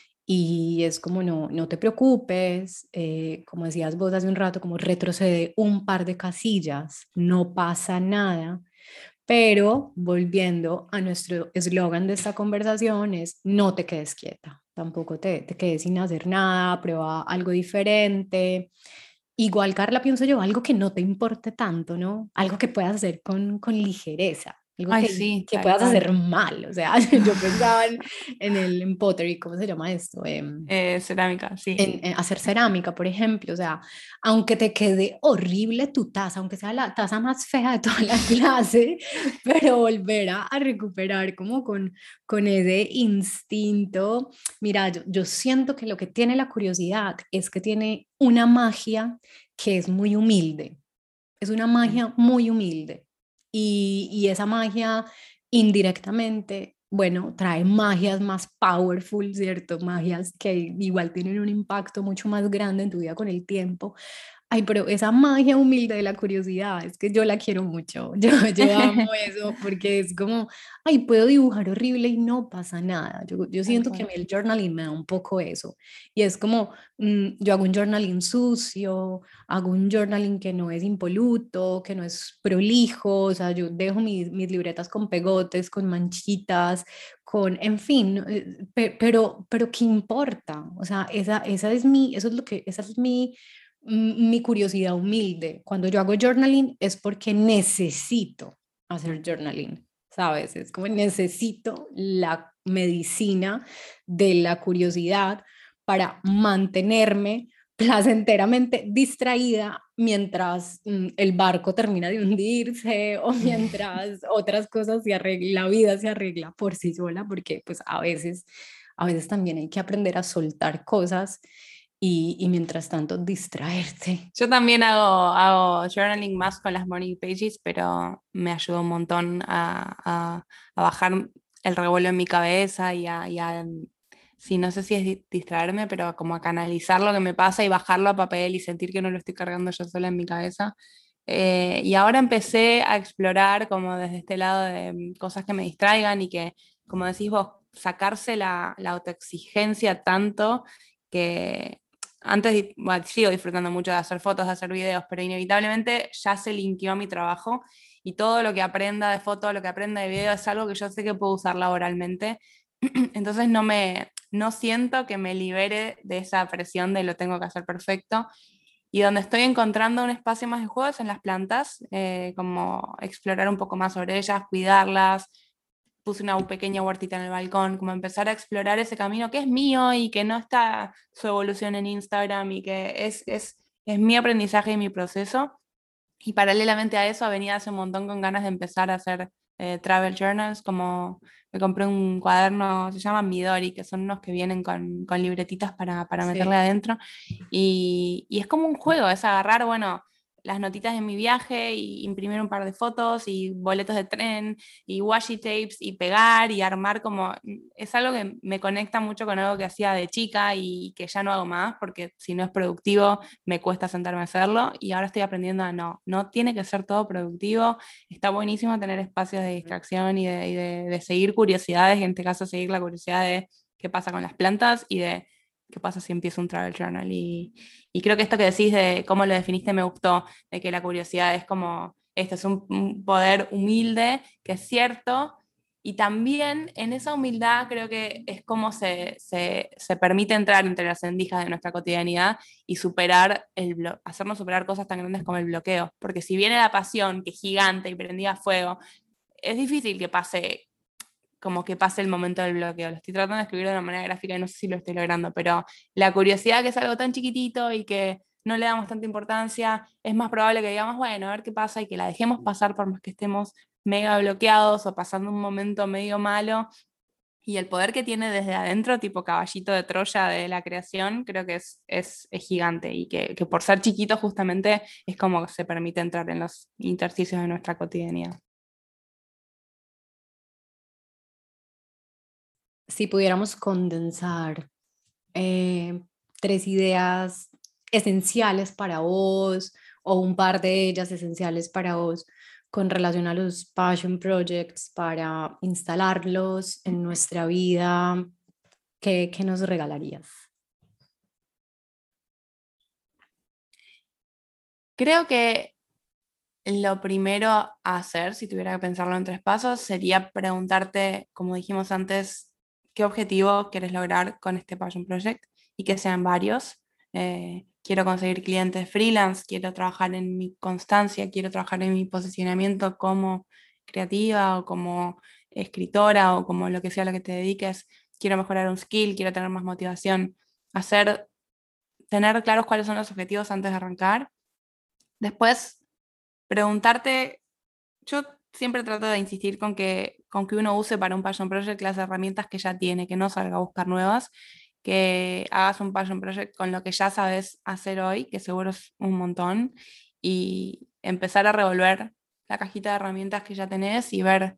y es como, no te preocupes, como decías vos hace un rato, como retrocede un par de casillas, no pasa nada. Pero volviendo a nuestro eslogan de esta conversación es no te quedes quieta, tampoco te quedes sin hacer nada, prueba algo diferente. Igual, Carla, pienso yo, algo que no te importe tanto, ¿no? Algo que puedas hacer con ligereza, algo Ay, sí, que tal puedas cual. hacer mal. O sea, yo pensaba en pottery, ¿cómo se llama esto? Cerámica, sí. En hacer cerámica, por ejemplo, o sea, aunque te quede horrible tu taza, aunque sea la taza más fea de toda la clase, pero volver a recuperar como con ese instinto. Mira, yo siento que lo que tiene la curiosidad es que tiene una magia que es muy humilde, es una Mm. magia muy humilde y esa magia indirectamente, bueno, trae magias más powerful, ¿cierto? Magias que igual tienen un impacto mucho más grande en tu vida con el tiempo. Ay, pero esa magia humilde de la curiosidad, es que yo la quiero mucho. Yo amo eso porque es como, ay, puedo dibujar horrible y no pasa nada. Yo Tal siento que a cual. mí el journaling me da un poco eso. Y es como, yo hago un journaling sucio, hago un journaling que no es impoluto, que no es prolijo, o sea, yo dejo mis libretas con pegotes, con manchitas, en fin, pero ¿qué importa? O sea, esa es eso es lo que, esa es mi curiosidad humilde. Cuando yo hago journaling es porque necesito hacer journaling, ¿sabes? Es como necesito la medicina de la curiosidad para mantenerme placenteramente distraída mientras el barco termina de hundirse o mientras otras cosas se arreglan, la vida se arregla por sí sola, porque pues a veces también hay que aprender a soltar cosas y mientras tanto distraerte. Yo también hago journaling más con las morning pages, pero me ayudó un montón a bajar el revuelo en mi cabeza sí, no sé si es distraerme, pero como a canalizar lo que me pasa y bajarlo a papel y sentir que no lo estoy cargando yo sola en mi cabeza. Y ahora empecé a explorar como desde este lado de cosas que me distraigan y que, como decís vos, sacarse la autoexigencia tanto que antes, bueno, sigo disfrutando mucho de hacer fotos, de hacer videos, pero inevitablemente ya se linkeó a mi trabajo y todo lo que aprenda de foto, lo que aprenda de video es algo que yo sé que puedo usar laboralmente. Entonces no siento que me libere de esa presión de lo tengo que hacer perfecto. Y donde estoy encontrando un espacio más de juego es en las plantas, como explorar un poco más sobre ellas, cuidarlas. Puse una pequeña huertita en el balcón, como empezar a explorar ese camino que es mío y que no está su evolución en Instagram y que es mi aprendizaje y mi proceso. Y paralelamente a eso venía hace un montón con ganas de empezar a hacer travel journals, como me compré un cuaderno, se llama Midori, que son unos que vienen con libretitas para meterle Sí. adentro. Y es como un juego, es agarrar, bueno, las notitas de mi viaje y imprimir un par de fotos y boletos de tren y washi tapes y pegar y armar como... Es algo que me conecta mucho con algo que hacía de chica y que ya no hago más, porque si no es productivo me cuesta sentarme a hacerlo y ahora estoy aprendiendo a no tiene que ser todo productivo, está buenísimo tener espacios de distracción y de seguir curiosidades, en este caso seguir la curiosidad de qué pasa con las plantas y de qué pasa si empiezo un travel journal. Y creo que esto que decís de cómo lo definiste me gustó, de que la curiosidad es como, esto es un poder humilde, que es cierto, y también en esa humildad creo que es como se permite entrar entre las rendijas de nuestra cotidianidad y superar hacernos superar cosas tan grandes como el bloqueo. Porque si viene la pasión, que es gigante y prendida a fuego, es difícil que pase, como que pase el momento del bloqueo. Lo estoy tratando de escribir de una manera gráfica y no sé si lo estoy logrando, pero la curiosidad, que es algo tan chiquitito y que no le damos tanta importancia, es más probable que digamos, bueno, a ver qué pasa y que la dejemos pasar por más que estemos mega bloqueados o pasando un momento medio malo. Y el poder que tiene desde adentro, tipo caballito de Troya de la creación, creo que es gigante y que por ser chiquito justamente es como se permite entrar en los intersticios de nuestra cotidianidad. Si pudiéramos condensar eh, tres ideas esenciales para vos o un par de ellas esenciales para vos con relación a los passion projects para instalarlos en nuestra vida, ¿qué nos regalarías? Creo que lo primero a hacer, si tuviera que pensarlo en tres pasos, sería preguntarte, como dijimos antes, qué objetivo quieres lograr con este Passion Project y que sean varios. Quiero conseguir clientes freelance, quiero trabajar en mi constancia, quiero trabajar en mi posicionamiento como creativa o como escritora o como lo que sea a lo que te dediques. Quiero mejorar un skill, quiero tener más motivación. Tener claros cuáles son los objetivos antes de arrancar. Después, preguntarte, yo siempre trato de insistir con que uno use para un Passion Project las herramientas que ya tiene, que no salga a buscar nuevas, que hagas un Passion Project con lo que ya sabes hacer hoy, que seguro es un montón, y empezar a revolver la cajita de herramientas que ya tenés y ver,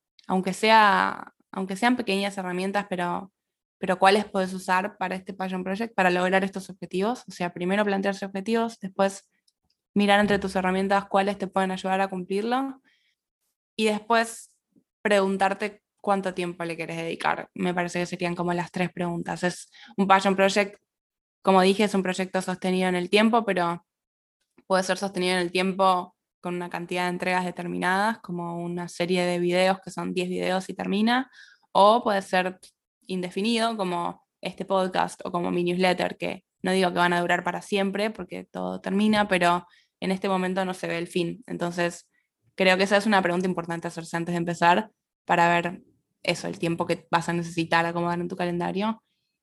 aunque sean pequeñas herramientas, pero cuáles puedes usar para este Passion Project para lograr estos objetivos. O sea, primero plantearse objetivos, después mirar entre tus herramientas cuáles te pueden ayudar a cumplirlo y después preguntarte cuánto tiempo le quieres dedicar. Me parece que serían como las tres preguntas. Es un passion project, como dije, es un proyecto sostenido en el tiempo, pero puede ser sostenido en el tiempo con una cantidad de entregas determinadas, como una serie de videos que son 10 videos y termina, o puede ser indefinido, como este podcast o como mi newsletter, que no digo que van a durar para siempre, porque todo termina, pero en este momento no se ve el fin. Entonces, creo que esa es una pregunta importante hacerse antes de empezar para ver eso, el tiempo que vas a necesitar acomodar en tu calendario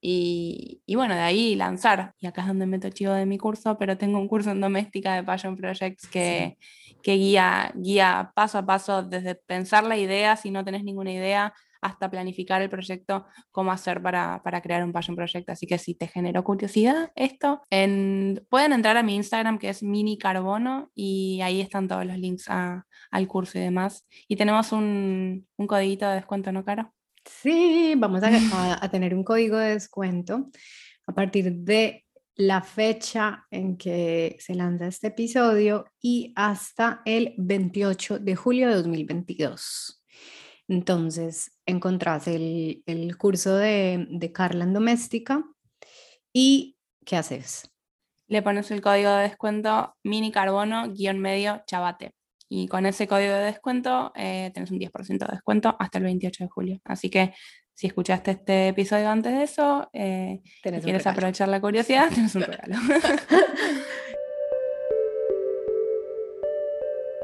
y bueno, de ahí lanzar. Y acá es donde meto chivo de mi curso, pero tengo un curso en doméstica de Passion Projects Sí. que guía paso a paso desde pensar la idea, si no tenés ninguna idea, hasta planificar el proyecto, cómo hacer para crear un Passion Project. Así que si te generó curiosidad esto, pueden entrar a mi Instagram que es Mini Carbono y ahí están todos los links al curso y demás. Y tenemos un codiguito de descuento, ¿no, Caro? Sí, vamos a tener un código de descuento a partir de la fecha en que se lanza este episodio y hasta el 28 de julio de 2022. Entonces, encontrás el curso de Carla en Doméstica y ¿qué haces? Le pones el código de descuento mini carbono guión medio chabate. Y con ese código de descuento tenés un 10% de descuento hasta el 28 de julio. Así que si escuchaste este episodio antes de eso y Tenés un quieres regalo. aprovechar la curiosidad, tienes un regalo.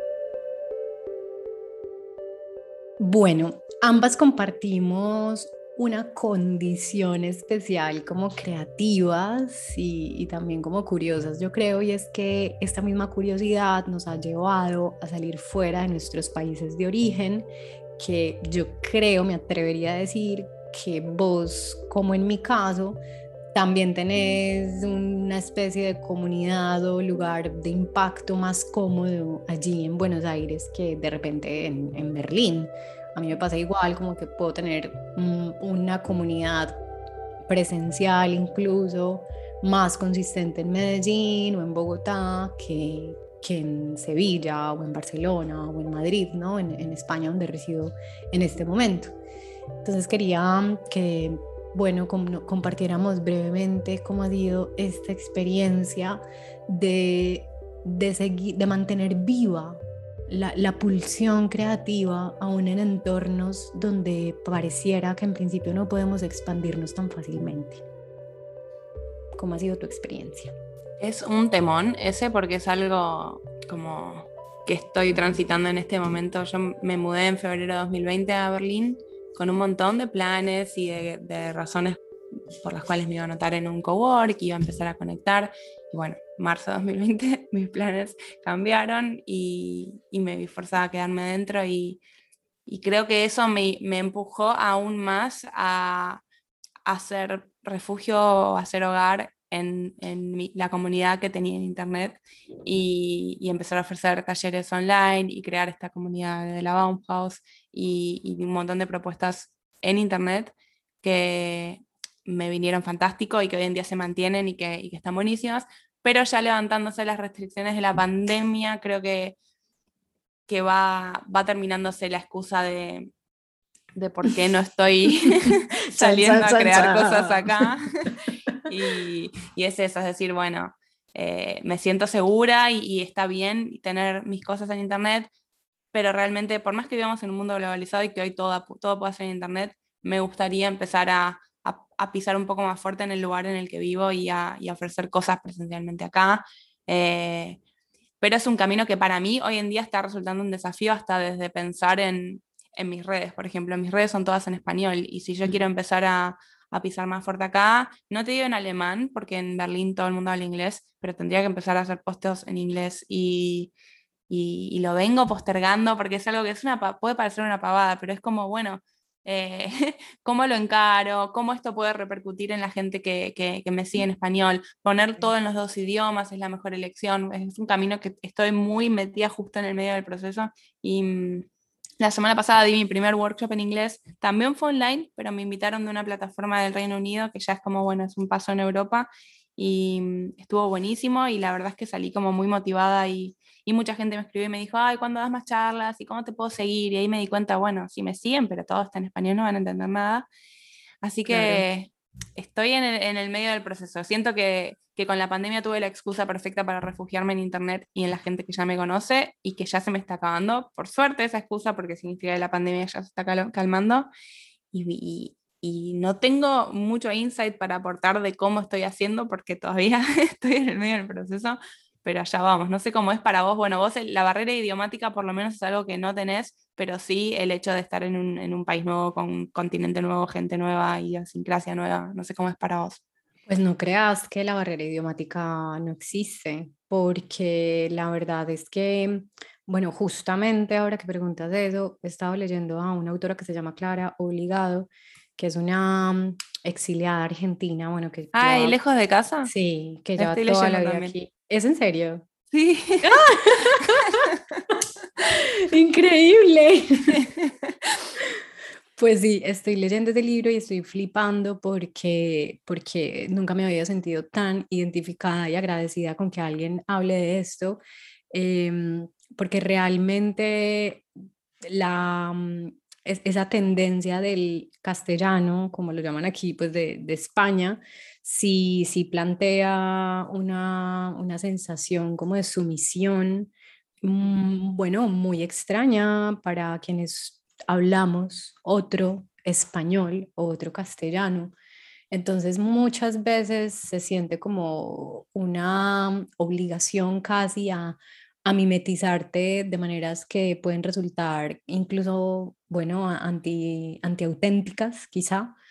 Bueno, ambas compartimos una condición especial como creativas y también como curiosas, yo creo, y es que esta misma curiosidad nos ha llevado a salir fuera de nuestros países de origen, que yo creo, me atrevería a decir que vos, como en mi caso, también tenés una especie de comunidad o lugar de impacto más cómodo allí en Buenos Aires que de repente en Berlín. A mí me pasa igual, como que puedo tener una comunidad presencial incluso más consistente en Medellín o en Bogotá que en Sevilla o en Barcelona o en Madrid, ¿no? En España, donde resido en este momento. Entonces quería que, bueno, compartiéramos brevemente cómo ha sido esta experiencia de mantener viva la pulsión creativa aún en entornos donde pareciera que en principio no podemos expandirnos tan fácilmente. ¿Cómo ha sido tu experiencia? Es un temón ese porque es algo como que estoy transitando en este momento. Yo me mudé en febrero de 2020 a Berlín con un montón de planes y de razones por las cuales me iba a anotar en un cowork, iba a empezar a conectar. Y bueno, marzo de 2020 mis planes cambiaron y me vi forzada a quedarme dentro y creo que eso me empujó aún más a hacer refugio, a hacer hogar en la comunidad que tenía en internet y empezar a ofrecer talleres online y crear esta comunidad de la Bauhaus y un montón de propuestas en internet que me vinieron fantástico y que hoy en día se mantienen y que están buenísimas, pero ya levantándose las restricciones de la pandemia, creo que va terminándose la excusa de por qué no estoy Chan, saliendo chan, a chan, crear cosas chan. acá. Y es eso, es decir, bueno, me siento segura y está bien tener mis cosas en Internet, pero realmente, por más que vivamos en un mundo globalizado y que hoy todo puede ser en Internet, me gustaría empezar a pisar un poco más fuerte en el lugar en el que vivo y a ofrecer cosas presencialmente acá. Eh, pero es un camino que para mí hoy en día está resultando un desafío hasta desde pensar en mis redes. Por ejemplo, mis redes son todas en español y si yo quiero empezar a pisar más fuerte acá, no te digo en alemán, porque en Berlín todo el mundo habla inglés, pero tendría que empezar a hacer posteos en inglés y lo vengo postergando porque es algo que puede parecer una pavada, pero es como, bueno, eh, cómo lo encaro, cómo esto puede repercutir en la gente que me sigue en español. Poner todo en los dos idiomas es la mejor elección. Es un camino que estoy muy metida justo en el medio del proceso. Y la semana pasada di mi primer workshop en inglés. También fue online, pero me invitaron de una plataforma del Reino Unido, que ya es como, bueno, es un paso en Europa. Y estuvo buenísimo y la verdad es que salí como muy motivada y mucha gente me escribió y me dijo, ay, ¿cuándo das más charlas? ¿Y cómo te puedo seguir? Y ahí me di cuenta, bueno, si me siguen, pero todo está en español, no van a entender nada. Así Claro. que estoy en el medio del proceso. Siento que con la pandemia tuve la excusa perfecta para refugiarme en internet y en la gente que ya me conoce y que ya se me está acabando. Por suerte esa excusa, porque significa que la pandemia ya se está calmando. Y no tengo mucho insight para aportar de cómo estoy haciendo porque todavía estoy en el medio del proceso, pero allá vamos. No sé cómo es para vos. Bueno, vos la barrera idiomática por lo menos es algo que no tenés, pero sí el hecho de estar en un país nuevo, con un continente nuevo, gente nueva, idiosincrasia nueva. No sé cómo es para vos. Pues no creas que la barrera idiomática no existe, porque la verdad es que, bueno, justamente ahora que preguntas eso, he estado leyendo a una autora que se llama Clara Obligado, que es una exiliada argentina, bueno, que Ay, lleva, lejos de casa. sí, que La lleva estoy toda la leyendo vida también. aquí. ¿Es en serio? Sí. Increíble. Pues sí, estoy leyendo ese libro y estoy flipando porque nunca me había sentido tan identificada y agradecida con que alguien hable de esto, porque realmente la, esa tendencia del castellano, como lo llaman aquí, pues de España, sí plantea una sensación como de sumisión, bueno, muy extraña para quienes hablamos otro español o otro castellano. Entonces muchas veces se siente como una obligación casi a mimetizarte de maneras que pueden resultar incluso, bueno, antiauténticas quizá.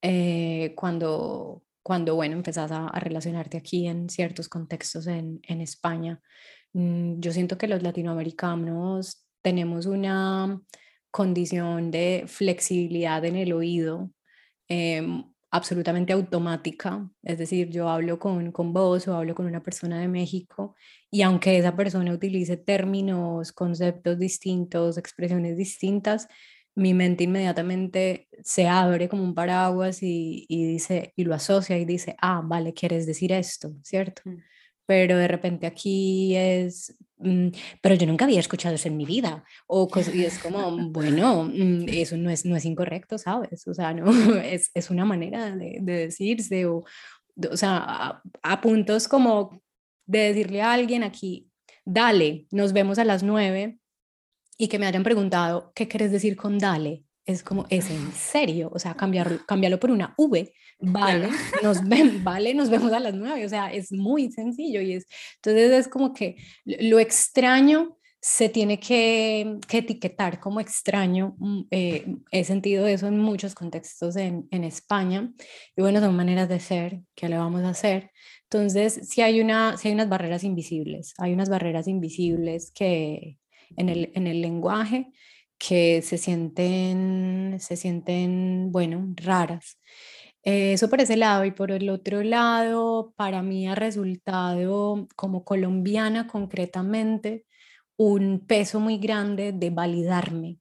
cuando bueno, empezás a relacionarte aquí en ciertos contextos en España. Yo siento que los latinoamericanos tenemos una condición de flexibilidad en el oído absolutamente automática, es decir, yo hablo con vos o hablo con una persona de México y aunque esa persona utilice términos, conceptos distintos, expresiones distintas, mi mente inmediatamente se abre como un paraguas y dice, y lo asocia y dice, ah, vale, quieres decir esto, ¿cierto? Mm. Pero de repente aquí es, pero yo nunca había escuchado eso en mi vida, y es como, bueno, eso no es incorrecto, ¿sabes? O sea, no, es una manera de decirse, o sea, a puntos como de decirle a alguien aquí, dale, nos vemos a las 9 y que me hayan preguntado, ¿qué quieres decir con dale? Es como, ¿es en serio? O sea, cambiarlo por una V, Claro. vale, vale, nos vemos a las 9, o sea, es muy sencillo entonces es como que lo extraño se tiene que etiquetar como extraño. He sentido eso en muchos contextos en España y bueno, son maneras de ser, ¿qué le vamos a hacer? Entonces, sí hay unas barreras invisibles, hay unas barreras invisibles que en el lenguaje que se sienten, bueno, raras. Eso por ese lado y por el otro lado, para mí ha resultado como colombiana concretamente un peso muy grande de validarme,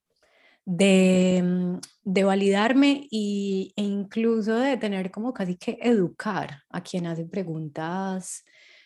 de validarme e incluso de tener como casi que educar a quien hace preguntas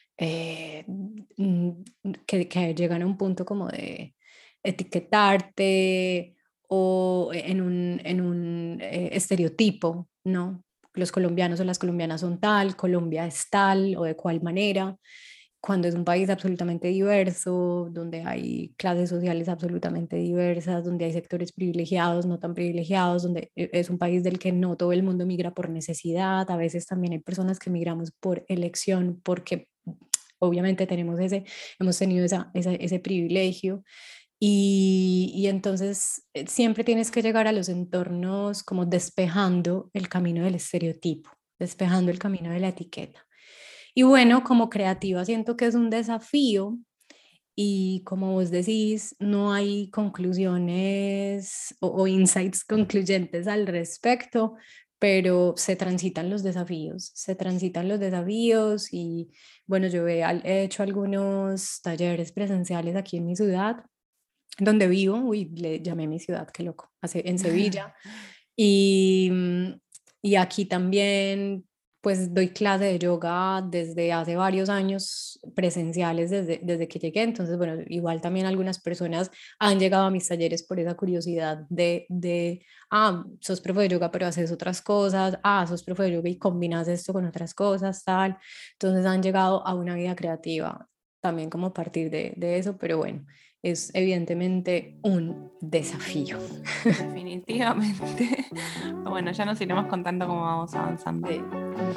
que llegan a un punto como de etiquetarte o en un estereotipo, ¿no? Los colombianos o las colombianas son tal, Colombia es tal o de cual manera, cuando es un país absolutamente diverso, donde hay clases sociales absolutamente diversas, donde hay sectores privilegiados, no tan privilegiados, donde es un país del que no todo el mundo migra por necesidad, a veces también hay personas que migramos por elección, porque obviamente hemos tenido ese privilegio. Y entonces siempre tienes que llegar a los entornos como despejando el camino del estereotipo, despejando el camino de la etiqueta. Y bueno, como creativa siento que es un desafío y como vos decís, no hay conclusiones o insights concluyentes al respecto, pero se transitan los desafíos y bueno, yo he hecho algunos talleres presenciales aquí en mi ciudad donde vivo, uy, le llamé mi ciudad, qué loco, en Sevilla. Y, y aquí también, pues doy clase de yoga desde hace varios años presenciales, desde que llegué. Entonces, bueno, igual también algunas personas han llegado a mis talleres por esa curiosidad sos profe de yoga, pero haces otras cosas, sos profe de yoga y combinas esto con otras cosas, tal. Entonces han llegado a una vida creativa también como a partir de eso, pero bueno es evidentemente un desafío. Definitivamente. Bueno, ya nos iremos contando cómo vamos avanzando. Sí.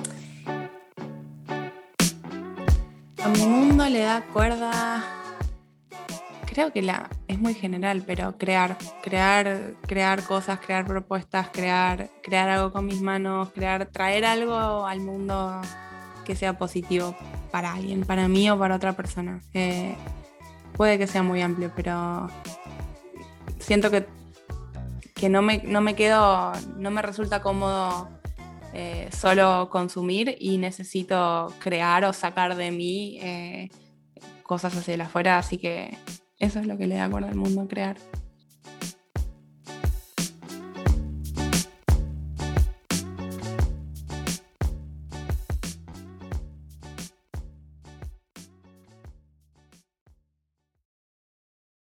A mi mundo le da cuerda, creo que es muy general, pero crear cosas, crear propuestas, crear algo con mis manos, traer algo al mundo que sea positivo para alguien, para mí o para otra persona. Puede que sea muy amplio, pero siento que no me resulta cómodo solo consumir y necesito crear o sacar de mí cosas hacia el afuera, así que eso es lo que le da cuerda al mundo, crear.